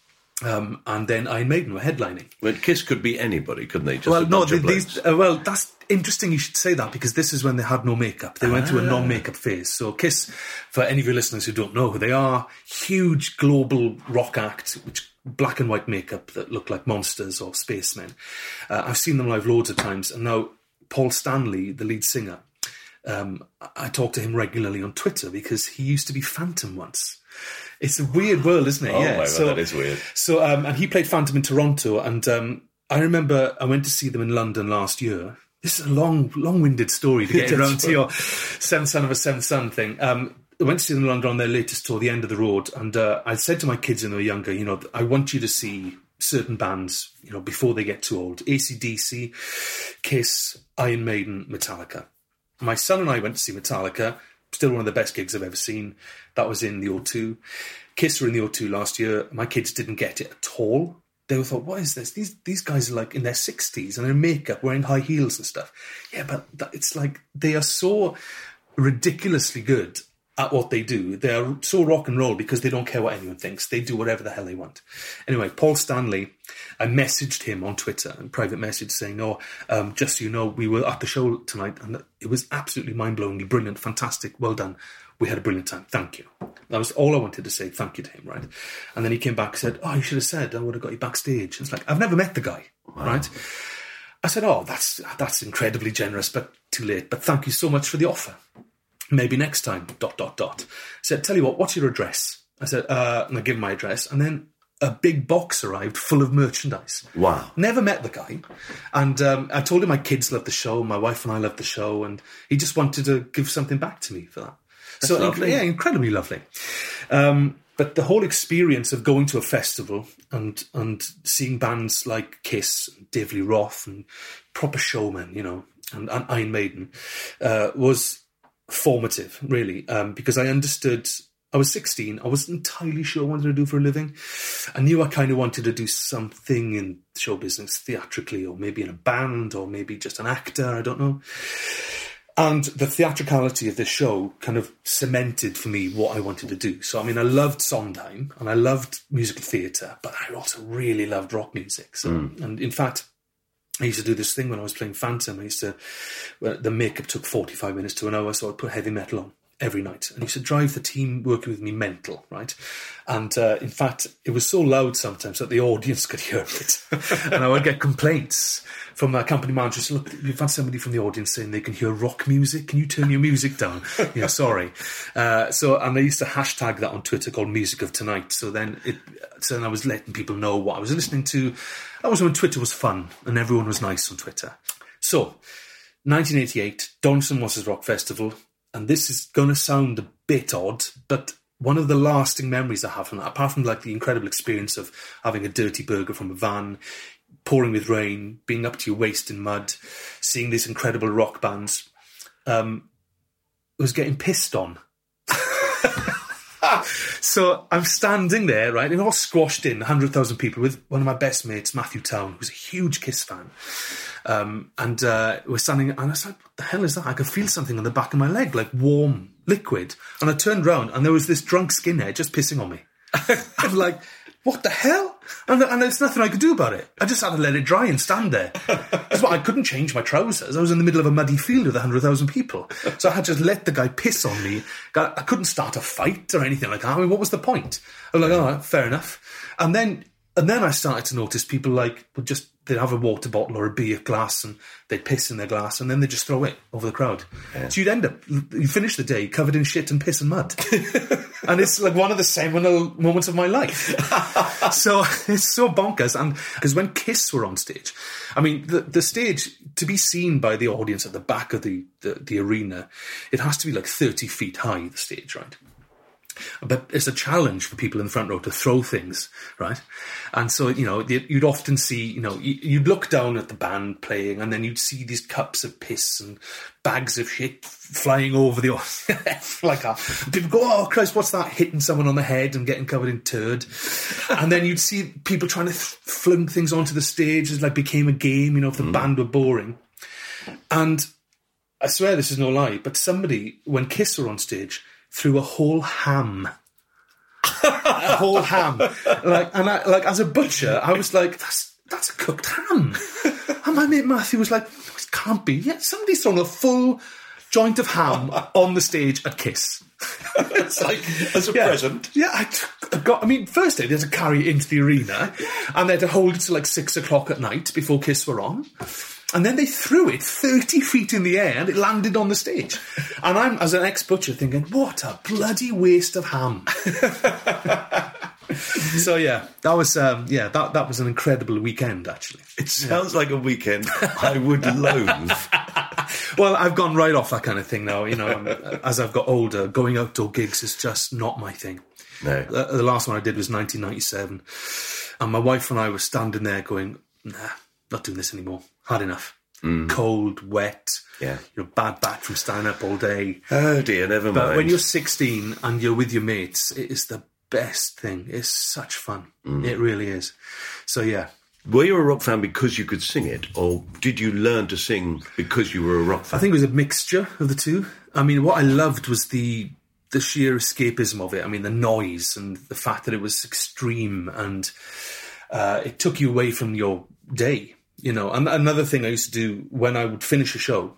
and then Iron Maiden were headlining. Well, Kiss could be anybody, couldn't they? That's interesting you should say that, because this is when they had no makeup. They went through a non-makeup phase. So Kiss, for any of your listeners who don't know who they are, huge global rock act, which black and white makeup that look like monsters or spacemen. I've seen them live loads of times. And now Paul Stanley, the lead singer, I talk to him regularly on Twitter because he used to be Phantom once. It's a weird world, isn't it? Oh, yeah. my God, that is weird. So, and he played Phantom in Toronto, and I remember I went to see them in London last year. This is a long-winded story to get around to your Seventh Son of a Seventh Son thing. I went to see them in London on their latest tour, The End of the Road, and I said to my kids when they were younger, I want you to see certain bands, before they get too old. AC/DC, Kiss, Iron Maiden, Metallica. My son and I went to see Metallica, still one of the best gigs I've ever seen. That was in the O2. Kiss were in the O2 last year. My kids didn't get it at all. They thought, what is this? These guys are like in their 60s and they're in makeup, wearing high heels and stuff. Yeah, but it's like they are so ridiculously good at what they do. They are so rock and roll because they don't care what anyone thinks. They do whatever the hell they want. Anyway, Paul Stanley, I messaged him on Twitter, a private message saying, just so you know, we were at the show tonight and it was absolutely mind-blowingly brilliant, fantastic, well done. We had a brilliant time. Thank you. That was all I wanted to say. Thank you to him, right? And then he came back and said, you should have said I would have got you backstage. It's like, I've never met the guy, right? I said, that's incredibly generous, but too late. But thank you so much for the offer. Maybe next time, ... I said, tell you what, what's your address? I said, and I gave him my address. And then a big box arrived full of merchandise. Wow. Never met the guy. And I told him my kids loved the show, my wife and I loved the show, and he just wanted to give something back to me for that. That's lovely. Yeah, incredibly lovely. But the whole experience of going to a festival and seeing bands like Kiss, David Lee Roth, and proper showmen, and Iron Maiden, was formative, really, because I understood. I was 16. I wasn't entirely sure what I wanted to do for a living. I knew I kind of wanted to do something in show business, theatrically, or maybe in a band, or maybe just an actor. I don't know. And the theatricality of this show kind of cemented for me what I wanted to do. So, I loved Sondheim and I loved musical theatre, but I also really loved rock music. So, and in fact, I used to do this thing when I was playing Phantom. The makeup took 45 minutes to an hour, so I'd put heavy metal on every night. And he used to drive the team working with me mental, right? And in fact, it was so loud sometimes that the audience could hear it. And I would get complaints from my company manager. So, look, you've had somebody from the audience saying they can hear rock music. Can you turn your music down? Sorry. And I used to hashtag that on Twitter called Music of Tonight. So then I was letting people know what I was listening to. That was when Twitter was fun and everyone was nice on Twitter. So, 1988, Donington Monsters Rock Festival. And this is going to sound a bit odd, but one of the lasting memories I have from that, apart from like the incredible experience of having a dirty burger from a van, pouring with rain, being up to your waist in mud, seeing these incredible rock bands, was getting pissed on. So I'm standing there, right, and all squashed in, 100,000 people, with one of my best mates, Matthew Town, who's a huge Kiss fan. And we're standing, and I was like, what the hell is that? I could feel something on the back of my leg, like warm liquid. And I turned round, and there was this drunk skinhead just pissing on me. I'm like, what the hell? And there's nothing I could do about it. I just had to let it dry and stand there. That's why I couldn't change my trousers. I was in the middle of a muddy field with 100,000 people. So I had to just let the guy piss on me. I couldn't start a fight or anything like that. I mean, what was the point? I was like, all right, fair enough. And then I started to notice people they'd have a water bottle or a beer glass and they'd piss in their glass and then they'd just throw it over the crowd. Yeah. So you finish the day covered in shit and piss and mud. And it's like one of the seminal moments of my life. So it's so bonkers. And because when Kiss were on stage, I mean, the stage, to be seen by the audience at the back of the arena, it has to be like 30 feet high, the stage, right? But it's a challenge for people in the front row to throw things, right? And so, you'd often see, you'd look down at the band playing and then you'd see these cups of piss and bags of shit flying over the like that. People go, oh, Christ, what's that? Hitting someone on the head and getting covered in turd. And then you'd see people trying to fling things onto the stage. It became a game, if the band were boring. And I swear this is no lie, but somebody, when Kiss were on stage, threw a whole ham. A whole ham. As a butcher, I was like, that's a cooked ham. And my mate Matthew was like, it can't be. Yeah, somebody's thrown a full joint of ham on the stage at Kiss. It's like, as a present. Yeah, first they had to carry it into the arena and they had to hold it till 6 o'clock at night before Kiss were on. And then they threw it 30 feet in the air and it landed on the stage. And I'm, as an ex-butcher, thinking, what a bloody waste of ham. So, yeah, that was that was an incredible weekend, actually. It sounds like a weekend I would loathe. Well, I've gone right off that kind of thing now. As I've got older, going outdoor gigs is just not my thing. No. The last one I did was 1997. And my wife and I were standing there going, nah, not doing this anymore. Had enough. Cold, wet, bad back from standing up all day. Oh dear, never mind. But when you're 16 and you're with your mates, it is the best thing. It's such fun. It really is. So, yeah. Were you a rock fan because you could sing it, or did you learn to sing because you were a rock fan? I think it was a mixture of the two. I mean, what I loved was the sheer escapism of it. I mean, the noise and the fact that it was extreme and it took you away from your day. And another thing I used to do when I would finish a show,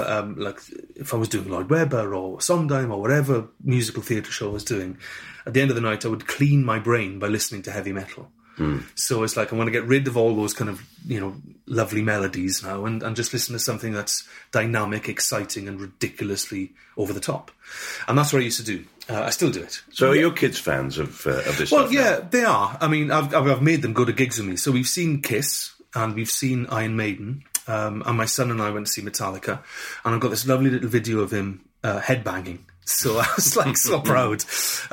if I was doing Lloyd Webber or Sondheim or whatever musical theatre show I was doing, at the end of the night I would clean my brain by listening to heavy metal. So it's like I want to get rid of all those kind of, lovely melodies now and just listen to something that's dynamic, exciting and ridiculously over the top. And that's what I used to do. I still do it. So are your kids fans of this Well, stuff yeah, now? they are. I mean, I've made them go to gigs with me. So we've seen Kiss and we've seen Iron Maiden. And my son and I went to see Metallica. And I've got this lovely little video of him headbanging. So I was so proud.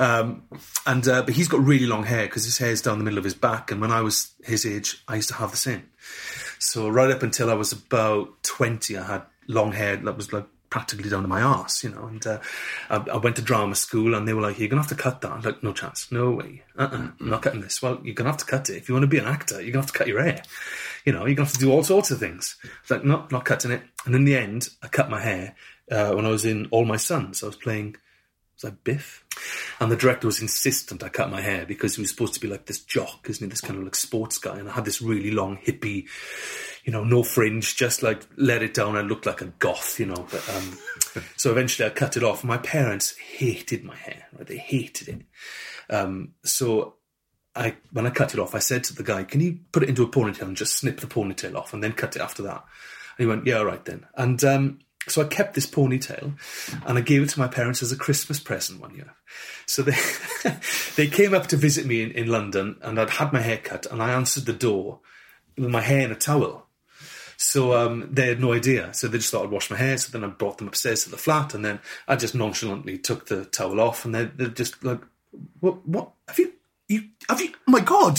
But he's got really long hair because his hair's down the middle of his back. And when I was his age, I used to have the same. So right up until I was about 20, I had long hair that was practically down to my arse, And I went to drama school and they were like, you're going to have to cut that. I was like, no chance, no way. I'm not cutting this. Well, you're going to have to cut it. If you want to be an actor, you're going to have to cut your hair. You're going to have to do all sorts of things. It's like, no, not cutting it. And in the end, I cut my hair when I was in All My Sons. I was playing, was that Biff? And the director was insistent I cut my hair because he was supposed to be like this jock, isn't he? This kind of sports guy. And I had this really long, hippie, no fringe, just let it down. I looked like a goth, But so eventually I cut it off. My parents hated my hair, right? They hated it. So when I cut it off, I said to the guy, can you put it into a ponytail and just snip the ponytail off and then cut it after that? And he went, yeah, all right then. And so I kept this ponytail and I gave it to my parents as a Christmas present one year. So they came up to visit me in London and I'd had my hair cut and I answered the door with my hair in a towel. So they had no idea. So they just thought I'd wash my hair. So then I brought them upstairs to the flat and then I just nonchalantly took the towel off and they're just like, what have you, oh my God,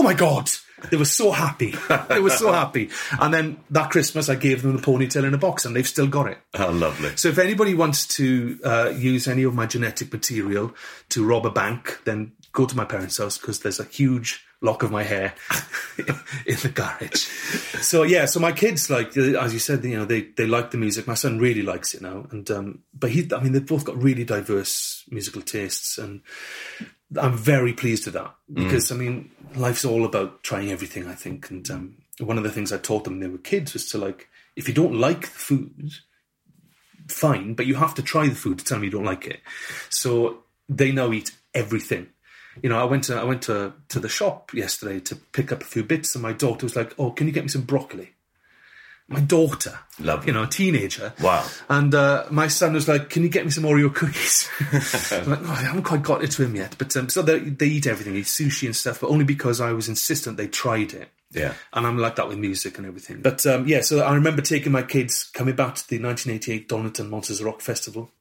oh my God. They were so happy. They were so happy. And then that Christmas, I gave them the ponytail in a box, and they've still got it. How lovely. So if anybody wants to use any of my genetic material to rob a bank, then go to my parents' house, because there's a huge lock of my hair in the garage. So yeah, so my kids, like, as you said, you know, they like the music. My son really likes it now, and but they've both got really diverse musical tastes, and I'm very pleased with that, because I mean, life's all about trying everything, I think. And one of the things I taught them when they were kids was to, like, if you don't like the food, fine, but you have to try the food to tell them you don't like it. So they now eat everything. You know, I went to the shop yesterday to pick up a few bits, and my daughter was like, "Oh, can you get me some broccoli?" My daughter, lovely, you know, a teenager. Wow. And my son was like, "Can you get me some Oreo cookies?" I'm like, "Oh, I haven't quite got it to him yet." But so they eat everything, eat sushi and stuff, but only because I was insistent they tried it. Yeah. And I'm like that with music and everything. But yeah, so I remember taking my kids, coming back to the 1988 Donington Monsters of Rock Festival.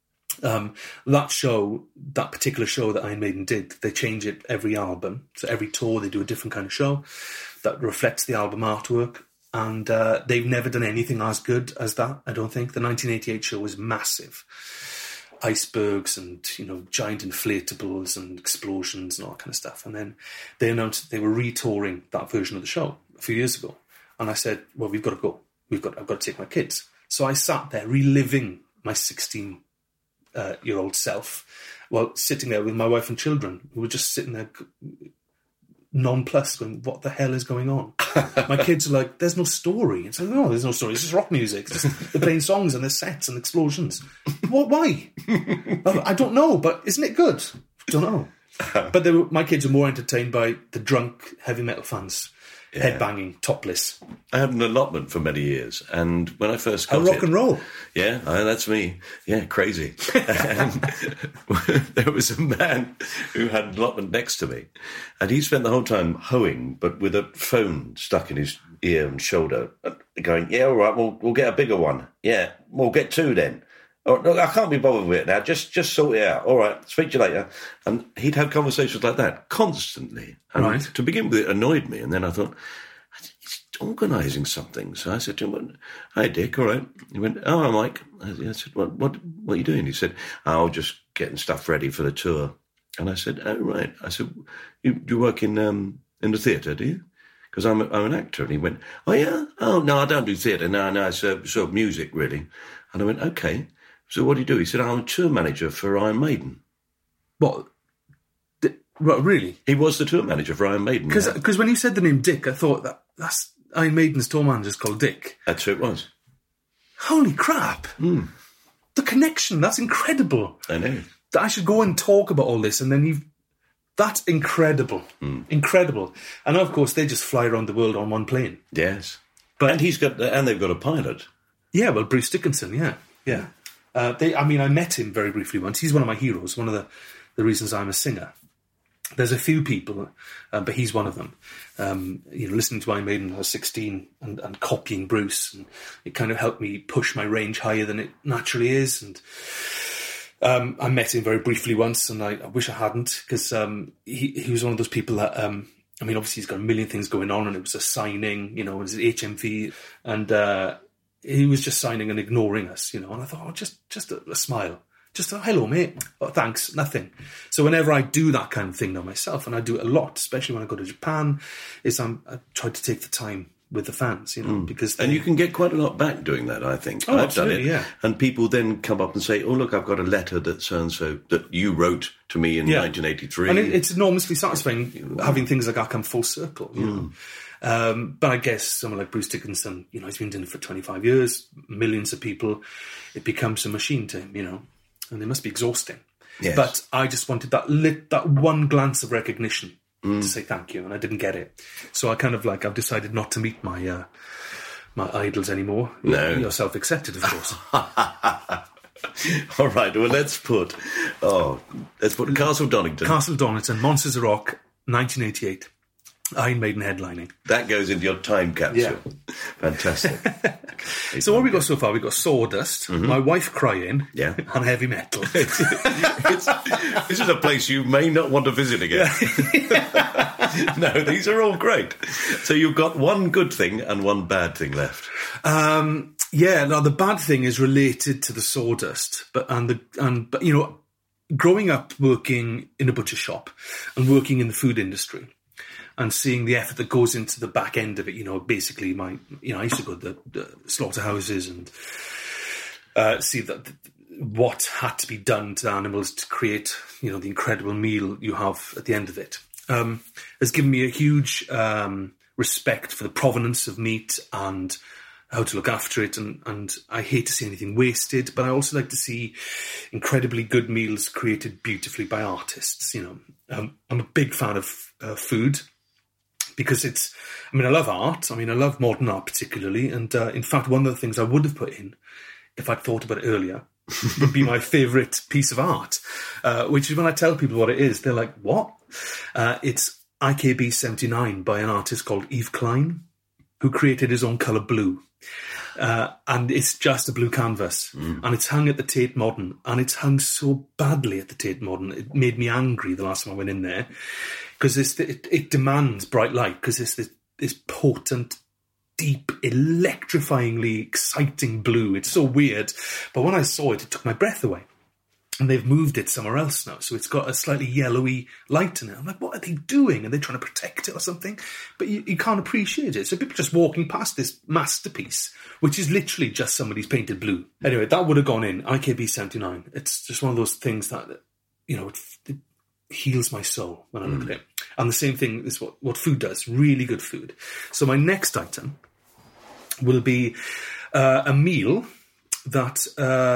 That particular show that Iron Maiden did, they change it every album. So every tour they do a different kind of show that reflects the album artwork. And they've never done anything as good as that, I don't think. The 1988 show was massive. Icebergs and, you know, giant inflatables and explosions and all that kind of stuff. And then they announced they were retouring that version of the show a few years ago. And I said, well, we've got to go. I've got to take my kids. So I sat there reliving my 16-year-old self, while sitting there with my wife and children, who were just sitting there nonplussed, going, what the hell is going on? My kids are like, there's no story. It's like, no, there's no story. It's just rock music. It's just, they're playing songs and there's sets and explosions. What? Why? I don't know, but isn't it good? Don't know. But my kids are more entertained by the drunk heavy metal fans. Yeah. Headbanging, topless. I had an allotment for many years, and when I first got rock and roll. Yeah, that's me. Yeah, crazy. And there was a man who had an allotment next to me, and he spent the whole time hoeing, but with a phone stuck in his ear and shoulder, going, yeah, all right, we'll get a bigger one. Yeah, we'll get two then. Oh, no, I can't be bothered with it now. Just sort it out. All right, speak to you later. And he'd have conversations like that constantly. And right. To begin with, it annoyed me. And then I thought, he's organising something. So I said to him, hi, Dick, all right. He went, oh, Mike. I said, what are you doing? He said, oh, just getting stuff ready for the tour. And I said, oh, right. I said, you work in the theatre, do you? Because I'm an actor. And he went, oh, yeah? Oh, no, I don't do theatre. No, it's sort of music, really. And I went, okay. So what do you do? He said, I'm a tour manager for Iron Maiden. What? Really? He was the tour manager for Iron Maiden. Because when you said the name Dick, I thought that's Iron Maiden's tour manager's called Dick. That's who it was. Holy crap. Mm. The connection, that's incredible. I know. I should go and talk about all this, and then that's incredible. Mm. Incredible. And of course, they just fly around the world on one plane. Yes. And they've got a pilot. Yeah, well, Bruce Dickinson, yeah. I met him very briefly once. He's one of my heroes, one of the reasons I'm a singer. There's a few people, but he's one of them. Listening to Iron Maiden when I was 16 and copying Bruce, and it kind of helped me push my range higher than it naturally is. And I met him very briefly once, and I wish I hadn't, because he was one of those people that... obviously he's got a million things going on, and it was a signing, it was HMV, and... he was just signing and ignoring us, and I thought, just a smile. Just a, hello, mate. Oh, thanks, nothing. So whenever I do that kind of thing now myself, and I do it a lot, especially when I go to Japan, I try to take the time with the fans, because... And you can get quite a lot back doing that, I think. Oh, I've done it. Yeah. And people then come up and say, oh, look, I've got a letter that so-and-so, that you wrote to me in 1983. And it's enormously satisfying having things like that come full circle, you know. But I guess someone like Bruce Dickinson, he's been doing it for 25 years, millions of people, it becomes a machine to him, and they must be exhausting. Yes. But I just wanted that one glance of recognition to say thank you, and I didn't get it. So I kind of I've decided not to meet my my idols anymore. No. Yourself accepted, of course. All right, well, let's put Castle Donington. Castle Donington, Monsters of Rock, 1988. Iron Maiden headlining. That goes into your time capsule. Yeah. Fantastic. So what have we got so far? We've got Sawdust, My Wife Crying, Yeah. and Heavy Metal. This is a place you may not want to visit again. No, these are all great. So you've got one good thing and one bad thing left. Now the bad thing is related to the Sawdust, but you know, growing up working in a butcher shop and working in the food industry and seeing the effort that goes into the back end of it, you know, basically I used to go to the slaughterhouses and see that what had to be done to the animals to create, you know, the incredible meal you have at the end of it, has given me a huge respect for the provenance of meat and how to look after it, and I hate to see anything wasted, but I also like to see incredibly good meals created beautifully by artists. You know, I'm a big fan of food because I love art. I love modern art particularly, and in fact, one of the things I would have put in, if I'd thought about it earlier, would be my favourite piece of art, which is when I tell people what it is, they're like, what? It's IKB 79 by an artist called Yves Klein, who created his own colour blue. And it's just a blue canvas, and it's hung at the Tate Modern, and it's hung so badly at the Tate Modern, it made me angry the last time I went in there, because it demands bright light, because it's this potent, deep, electrifyingly exciting blue. It's so weird, but when I saw it, it took my breath away. And they've moved it somewhere else now, so it's got a slightly yellowy light in it. I'm like, what are they doing? Are they trying to protect it or something? But you can't appreciate it. So people just walking past this masterpiece, which is literally just somebody's painted blue. Anyway, that would have gone in IKB 79. It's just one of those things that, you know, it heals my soul when I look at it. And the same thing is what food does, really good food. So my next item will be a meal that...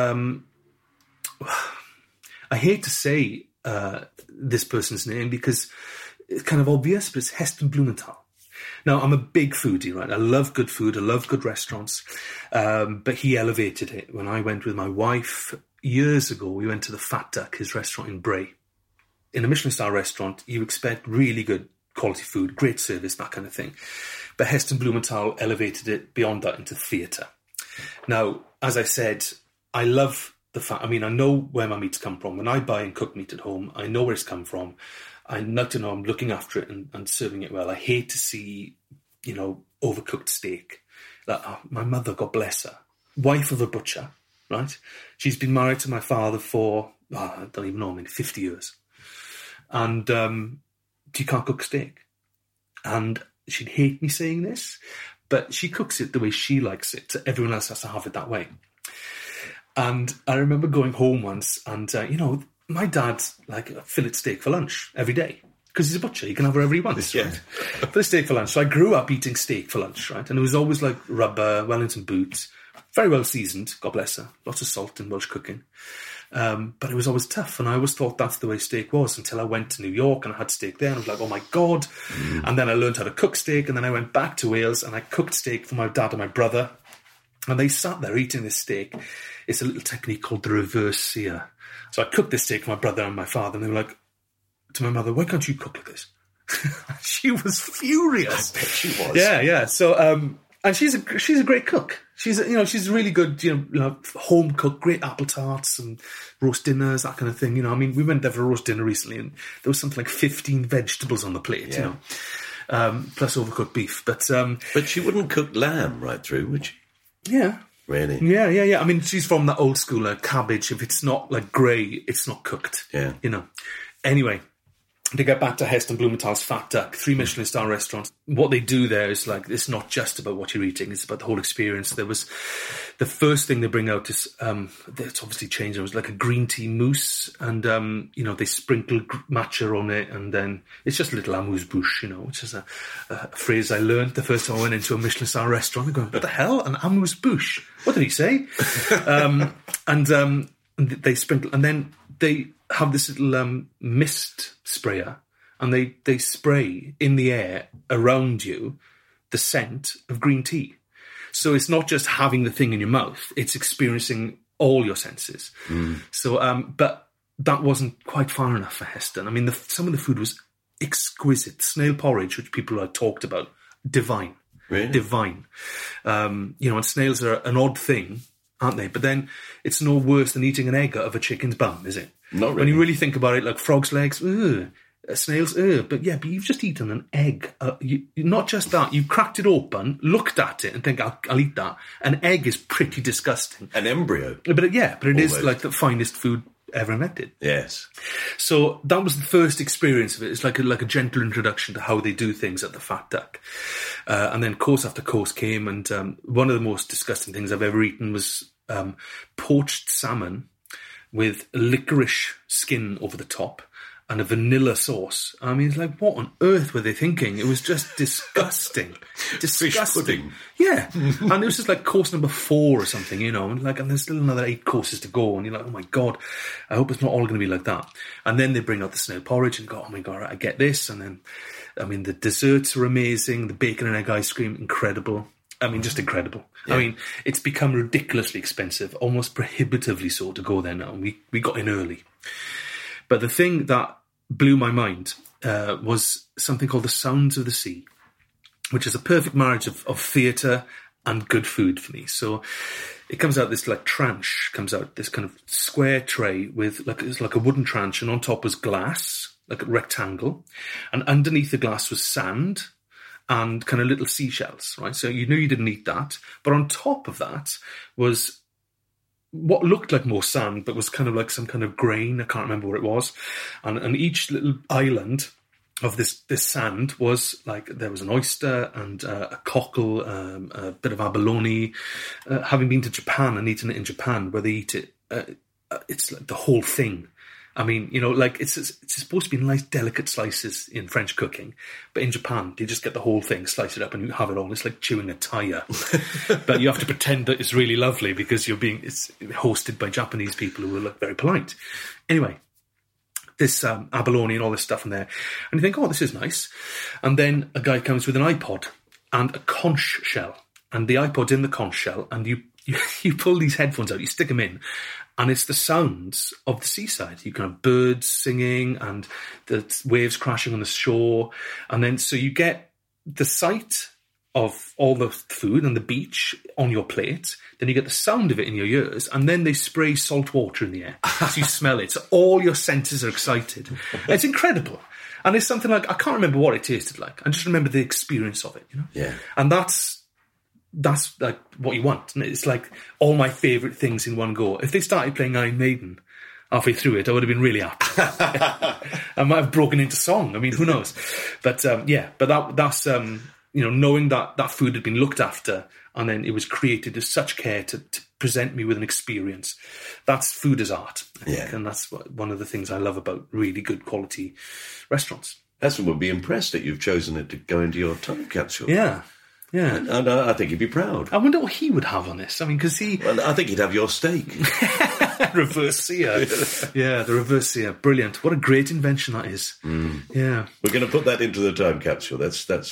I hate to say this person's name because it's kind of obvious, but it's Heston Blumenthal. Now, I'm a big foodie, right? I love good food. I love good restaurants. But he elevated it. When I went with my wife years ago, we went to the Fat Duck, his restaurant in Bray. In a Michelin-star restaurant, you expect really good quality food, great service, that kind of thing. But Heston Blumenthal elevated it beyond that into theatre. Now, as I said, I love... I know where my meats come from. When I buy and cook meat at home, I know where it's come from. I like to know I'm looking after it and serving it well. I hate to see, you know, overcooked steak. Like, my mother, God bless her, wife of a butcher, right? She's been married to my father for, I don't even know, 50 years. And she can't cook steak. And she'd hate me saying this, but she cooks it the way she likes it. So everyone else has to have it that way. And I remember going home once and, you know, my dad's like a fillet steak for lunch every day because he's a butcher. He can have whatever he wants, right? Fillet steak for lunch. So I grew up eating steak for lunch, right? And it was always like rubber, Wellington boots, very well seasoned, God bless her. Lots of salt in Welsh cooking. But it was always tough. And I always thought that's the way steak was until I went to New York and I had steak there. And I was like, oh my God. And then I learned how to cook steak. And then I went back to Wales and I cooked steak for my dad and my brother. And they sat there eating this steak. It's a little technique called the reverse sear. So I cooked this steak for my brother and my father, and they were like, to my mother, why can't you cook like this? She was furious. I bet she was. Yeah. So, and she's a great cook. She's really good, home cook, great apple tarts and roast dinners, that kind of thing. You know, I mean, we went there for a roast dinner recently, and there was something like 15 vegetables on the plate. You know, plus overcooked beef. But she wouldn't cook lamb right through, would she? Yeah. Really? Yeah. I mean, she's from that old school cabbage. If it's not like grey, it's not cooked. Yeah. You know. Anyway, to get back to Heston Blumenthal's Fat Duck, 3 Michelin-star restaurants. What they do there is like, it's not just about what you're eating, it's about the whole experience. There was, the first thing they bring out is, it's obviously changed, it was like a green tea mousse, and, they sprinkle matcha on it, and then it's just a little amuse-bouche, which is a phrase I learned the first time I went into a Michelin-star restaurant. I'm going, what the hell? An amuse-bouche? What did he say? And they sprinkle, and then they have this little mist sprayer, and they spray in the air around you the scent of green tea. So it's not just having the thing in your mouth, it's experiencing all your senses. So, but that wasn't quite far enough for Heston. I mean, some of the food was exquisite. Snail porridge, which people have talked about, divine. Really? Divine. And snails are an odd thing, aren't they? But then it's no worse than eating an egg out of a chicken's bum, is it? Not really. When you really think about it, like frog's legs, snails, but you've just eaten an egg. Not just that, you cracked it open, looked at it, and think, I'll eat that. An egg is pretty disgusting. An embryo. But it Almost. is like the finest food ever invented. Yes. So that was the first experience of it. It's like a gentle introduction to how they do things at the Fat Duck. And then course after course came, and one of the most disgusting things I've ever eaten was poached salmon with licorice skin over the top and a vanilla sauce. I mean, it's like, what on earth were they thinking? It was just disgusting. Disgusting. Fish pudding. Yeah. And it was just like course number 4 or something, and there's still another 8 courses to go. And you're like, oh my God, I hope it's not all going to be like that. And then they bring out the snail porridge and go, oh my God, right, I get this. And then, the desserts are amazing. The bacon and egg ice cream, incredible. Just incredible. Yeah. It's become ridiculously expensive, almost prohibitively so to go there now. And we got in early. But the thing that blew my mind was something called the Sounds of the Sea, which is a perfect marriage of theatre and good food for me. So it comes out this tranche, this kind of square tray with it's like a wooden tranche, and on top was glass, like a rectangle, and underneath the glass was sand and kind of little seashells, right? So you knew you didn't eat that. But on top of that was what looked like more sand, but was kind of like some kind of grain. I can't remember what it was. And each little island of this sand was there was an oyster and a cockle, a bit of abalone. Having been to Japan and eaten it in Japan, where they eat it, it's like the whole thing. It's supposed to be nice, delicate slices in French cooking, but in Japan, you just get the whole thing, slice it up, and you have it all. It's like chewing a tyre. But you have to pretend that it's really lovely because it's hosted by Japanese people who are very polite. Anyway, this abalone and all this stuff in there. And you think, oh, this is nice. And then a guy comes with an iPod and a conch shell. And the iPod's in the conch shell, and you pull these headphones out, you stick them in, and it's the sounds of the seaside. You can have birds singing and the waves crashing on the shore. And then so you get the sight of all the food and the beach on your plate. Then you get the sound of it in your ears. And then they spray salt water in the air. So you smell it. So all your senses are excited. It's incredible. And it's something I can't remember what it tasted like. I just remember the experience of it, Yeah. And that's like what you want. And it's like all my favourite things in one go. If they started playing Iron Maiden halfway through it, I would have been really happy. I might have broken into song. Who knows? But that's knowing that food had been looked after and then it was created with such care to present me with an experience. That's food as art. I think. And that's one of the things I love about really good quality restaurants. That's what would be impressed that you've chosen it to go into your time capsule. Yeah. Yeah. And I think he'd be proud. I wonder what he would have on this. Because Well, I think he'd have your steak. Reverse sear. Yeah, the reverse sear. Brilliant. What a great invention that is. Mm. Yeah. We're going to put that into the time capsule.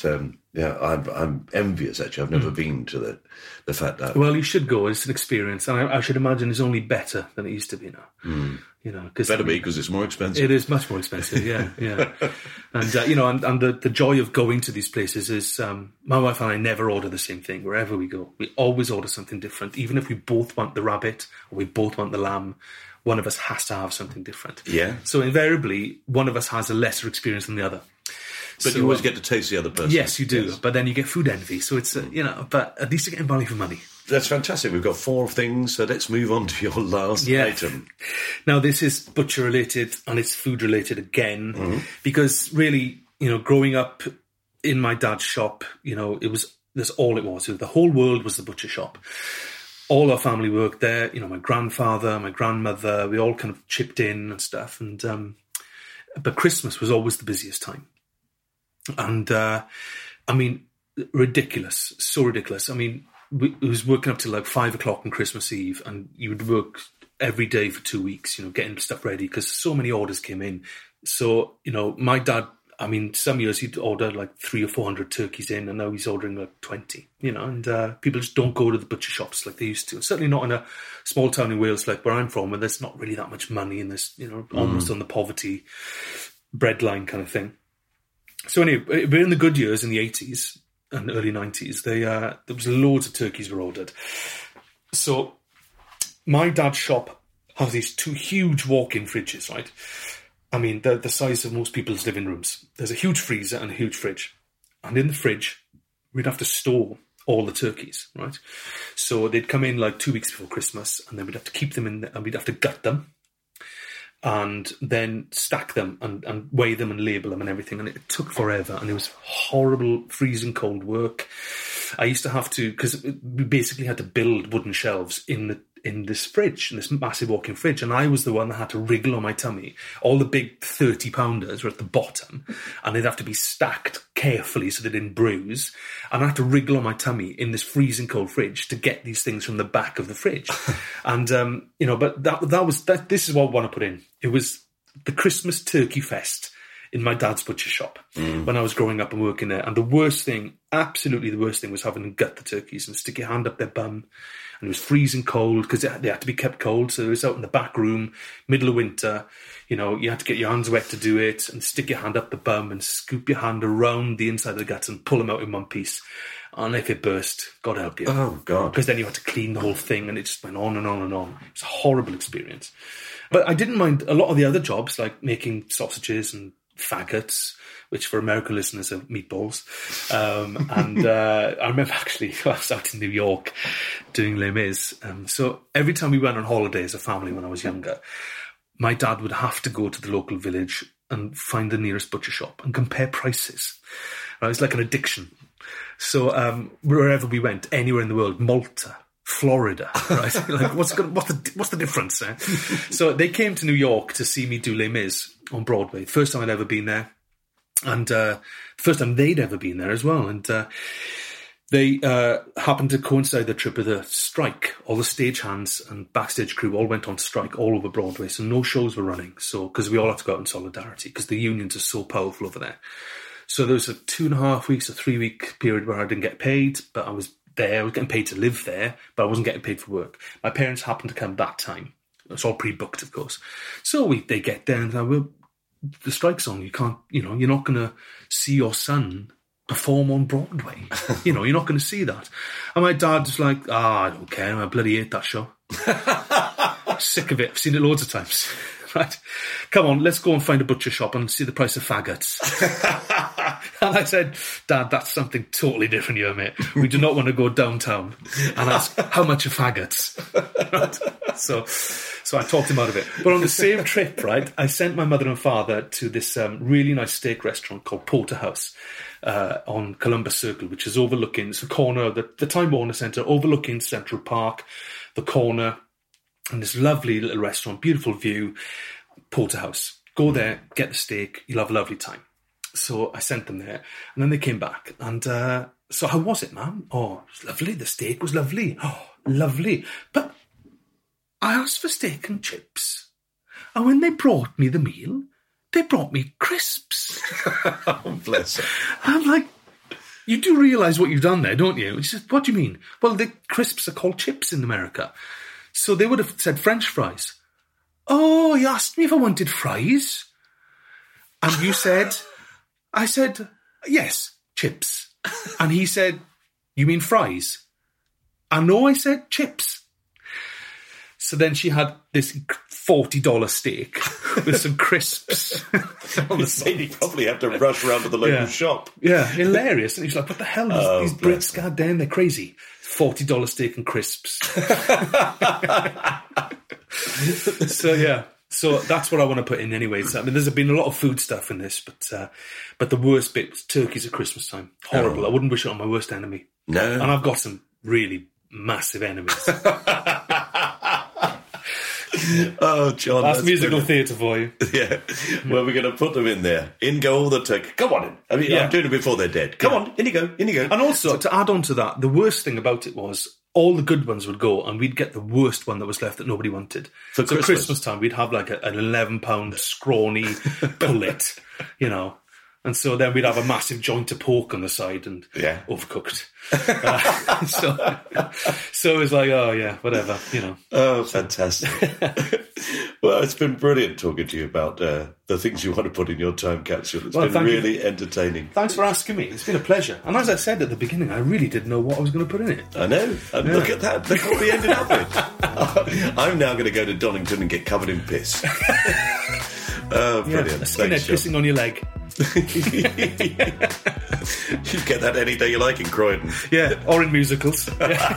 I'm envious, actually. I've never been to the Fat Duck. Well, you should go. It's an experience. And I should imagine it's only better than it used to be now. Mm. Cause, better be, because it's more expensive. It is much more expensive, yeah. And, and the joy of going to these places is my wife and I never order the same thing wherever we go. We always order something different. Even if we both want the rabbit or we both want the lamb, one of us has to have something different. Yeah. So invariably, one of us has a lesser experience than the other. But you always get to taste the other person. Yes, you do. Yes. But then you get food envy. So it's, but at least you're getting value for money. That's fantastic. We've got 4 things, so let's move on to your last item. Now, this is butcher-related and it's food-related again, because really, growing up in my dad's shop, that's all it was. The whole world was the butcher shop. All our family worked there. My grandfather, my grandmother, we all kind of chipped in and stuff. And but Christmas was always the busiest time. And, ridiculous, so ridiculous. It was working up till 5 o'clock on Christmas Eve, and you would work every day for 2 weeks, getting stuff ready because so many orders came in. So, my dad, some years he'd order 300 or 400 turkeys in, and now he's ordering 20, and people just don't go to the butcher shops like they used to. Certainly not in a small town in Wales like where I'm from, where there's not really that much money and there's, almost on the poverty breadline kind of thing. So anyway, we're in the good years in the 80s and early 90s. There was loads of turkeys were ordered. So my dad's shop has these two huge walk-in fridges, right? I mean, they're the size of most people's living rooms. There's a huge freezer and a huge fridge. And in the fridge, we'd have to store all the turkeys, right? So they'd come in like 2 weeks before Christmas, and then we'd have to keep them in, and we'd have to gut them, and then stack them and weigh them and label them and everything. And it took forever, and it was horrible, freezing cold work. I used to have to, because we basically had to build wooden shelves in this fridge, in this massive walk-in fridge, and I was the one that had to wriggle on my tummy. All the big 30-pounders were at the bottom, and they'd have to be stacked carefully so they didn't bruise, and I had to wriggle on my tummy in this freezing cold fridge to get these things from the back of the fridge. And, but this is what I want to put in. It was the Christmas Turkey Fest in my dad's butcher shop when I was growing up and working there. And the worst thing, absolutely the worst thing, was having to gut the turkeys and stick your hand up their bum. And it was freezing cold because they had to be kept cold. So it was out in the back room, middle of winter. You had to get your hands wet to do it, and stick your hand up the bum and scoop your hand around the inside of the guts and pull them out in one piece. And if it burst, God help you. Oh, God. Because then you had to clean the whole thing, and it just went on and on and on. It was a horrible experience. But I didn't mind a lot of the other jobs, like making sausages and faggots, which for American listeners are meatballs. I remember actually, I was out in New York doing Les Mis. So every time we went on holiday as a family when I was younger, my dad would have to go to the local village and find the nearest butcher shop and compare prices. Right? It's like an addiction. So wherever we went, anywhere in the world, Malta, Florida, right? Like, what's the difference? Eh? So they came to New York to see me do Les Mis on Broadway. First time I'd ever been there, and first time they'd ever been there as well. And they happened to coincide the trip with a strike. All the stagehands and backstage crew all went on strike all over Broadway, so no shows were running. So because we all had to go out in solidarity, because the unions are so powerful over there. So there was a 2.5 weeks, a 3 week period where I didn't get paid, but I was there. I was getting paid to live there, but I wasn't getting paid for work. My parents happened to come that time. It's all pre-booked, of course. So they get there and say, well, the strike's on. You can't, you're not going to see your son perform on Broadway. You're not going to see that. And my dad's like, I don't care. I bloody hate that show. Sick of it. I've seen it loads of times. Right? Come on, let's go and find a butcher shop and see the price of faggots. And I said, Dad, that's something totally different here, mate. We do not want to go downtown and ask how much are faggots. Right? So I talked him out of it. But on the same trip, right, I sent my mother and father to this really nice steak restaurant called Porterhouse on Columbus Circle, which is overlooking, it's the corner of the Time Warner Centre, overlooking Central Park, the corner, and this lovely little restaurant, beautiful view, Porterhouse. Go there, get the steak, you'll have a lovely time. So I sent them there, and then they came back. And so how was it, ma'am? Oh, it was lovely. The steak was lovely. Oh, lovely. But I asked for steak and chips. And when they brought me the meal, they brought me crisps. Oh, bless her. I'm like, you do realise what you've done there, don't you? She said, what do you mean? Well, the crisps are called chips in America. So they would have said French fries. Oh, he asked me if I wanted fries. And you said... I said, yes, chips. And he said, you mean fries? I know, I said chips. So then she had this $40 steak with some crisps on the side. He probably had to rush around to the local shop. Yeah, hilarious. And he's like, what the hell? These Brits, goddamn, they're crazy. $40 steak and crisps. So, yeah. So that's what I want to put in anyway. So, I mean, there's been a lot of food stuff in this, but the worst bit was turkeys at Christmas time. Horrible. I wouldn't wish it on my worst enemy. No. And I've got some really massive enemies. Oh, John. That's musical theatre for you. Yeah. Well, we're going to put them in there. In go all the turkey. Come on in. I mean, I'm doing it before they're dead. Come on, in you go, in you go. And also, to add on to that, the worst thing about it was all the good ones would go, and we'd get the worst one that was left that nobody wanted. So Christmas time, we'd have like an 11-pound scrawny pullet, And so then we'd have a massive joint of pork on the side and overcooked. So it was like, oh yeah, whatever, you know. Oh, fantastic. Well, it's been brilliant talking to you about the things you want to put in your time capsule. It's been really entertaining. Thanks for asking me. It's been a pleasure. And as I said at the beginning, I really didn't know what I was going to put in it. I know. And look at that. Look what we ended up with. I'm now going to go to Donington and get covered in piss. Oh, brilliant. A skinhead pissing on your leg. You get that any day you like in Croydon. Yeah, or in musicals.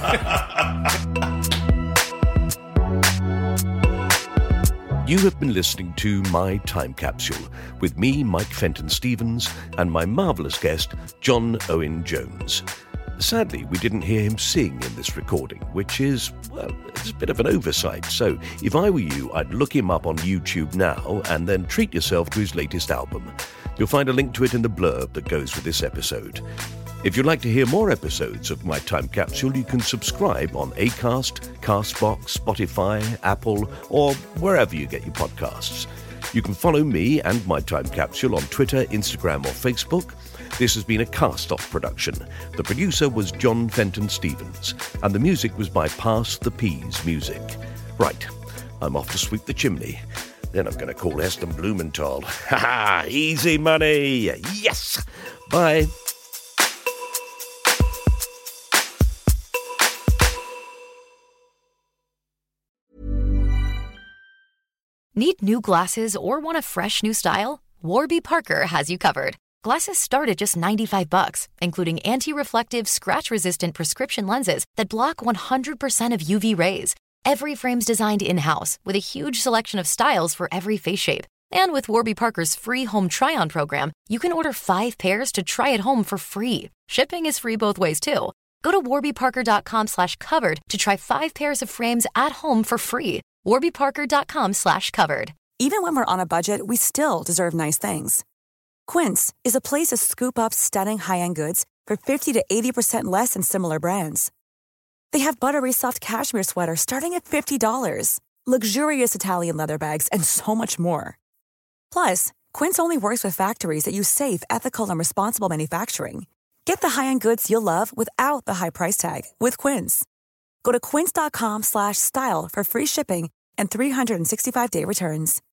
You have been listening to My Time Capsule with me, Mike Fenton-Stevens, and my marvellous guest, John Owen Jones. Sadly, we didn't hear him sing in this recording, which is, well, it's a bit of an oversight. So if I were you, I'd look him up on YouTube now and then treat yourself to his latest album. You'll find a link to it in the blurb that goes with this episode. If you'd like to hear more episodes of My Time Capsule, you can subscribe on Acast, Castbox, Spotify, Apple, or wherever you get your podcasts. You can follow me and My Time Capsule on Twitter, Instagram, or Facebook. This has been a Cast-Off production. The producer was John Fenton-Stevens, and the music was by Pass the Peas Music. Right, I'm off to sweep the chimney. Then I'm going to call Heston Blumenthal. Ha ha! Easy money! Yes! Bye! Need new glasses or want a fresh new style? Warby Parker has you covered. Glasses start at just $95, including anti-reflective, scratch-resistant prescription lenses that block 100% of UV rays. Every frame's designed in-house with a huge selection of styles for every face shape. And with Warby Parker's free home try-on program, you can order 5 pairs to try at home for free. Shipping is free both ways, too. Go to warbyparker.com/covered to try 5 pairs of frames at home for free. warbyparker.com/covered. Even when we're on a budget, we still deserve nice things. Quince is a place to scoop up stunning high-end goods for 50 to 80% less than similar brands. They have buttery soft cashmere sweaters starting at $50, luxurious Italian leather bags, and so much more. Plus, Quince only works with factories that use safe, ethical, and responsible manufacturing. Get the high-end goods you'll love without the high price tag with Quince. Go to quince.com/style for free shipping and 365-day returns.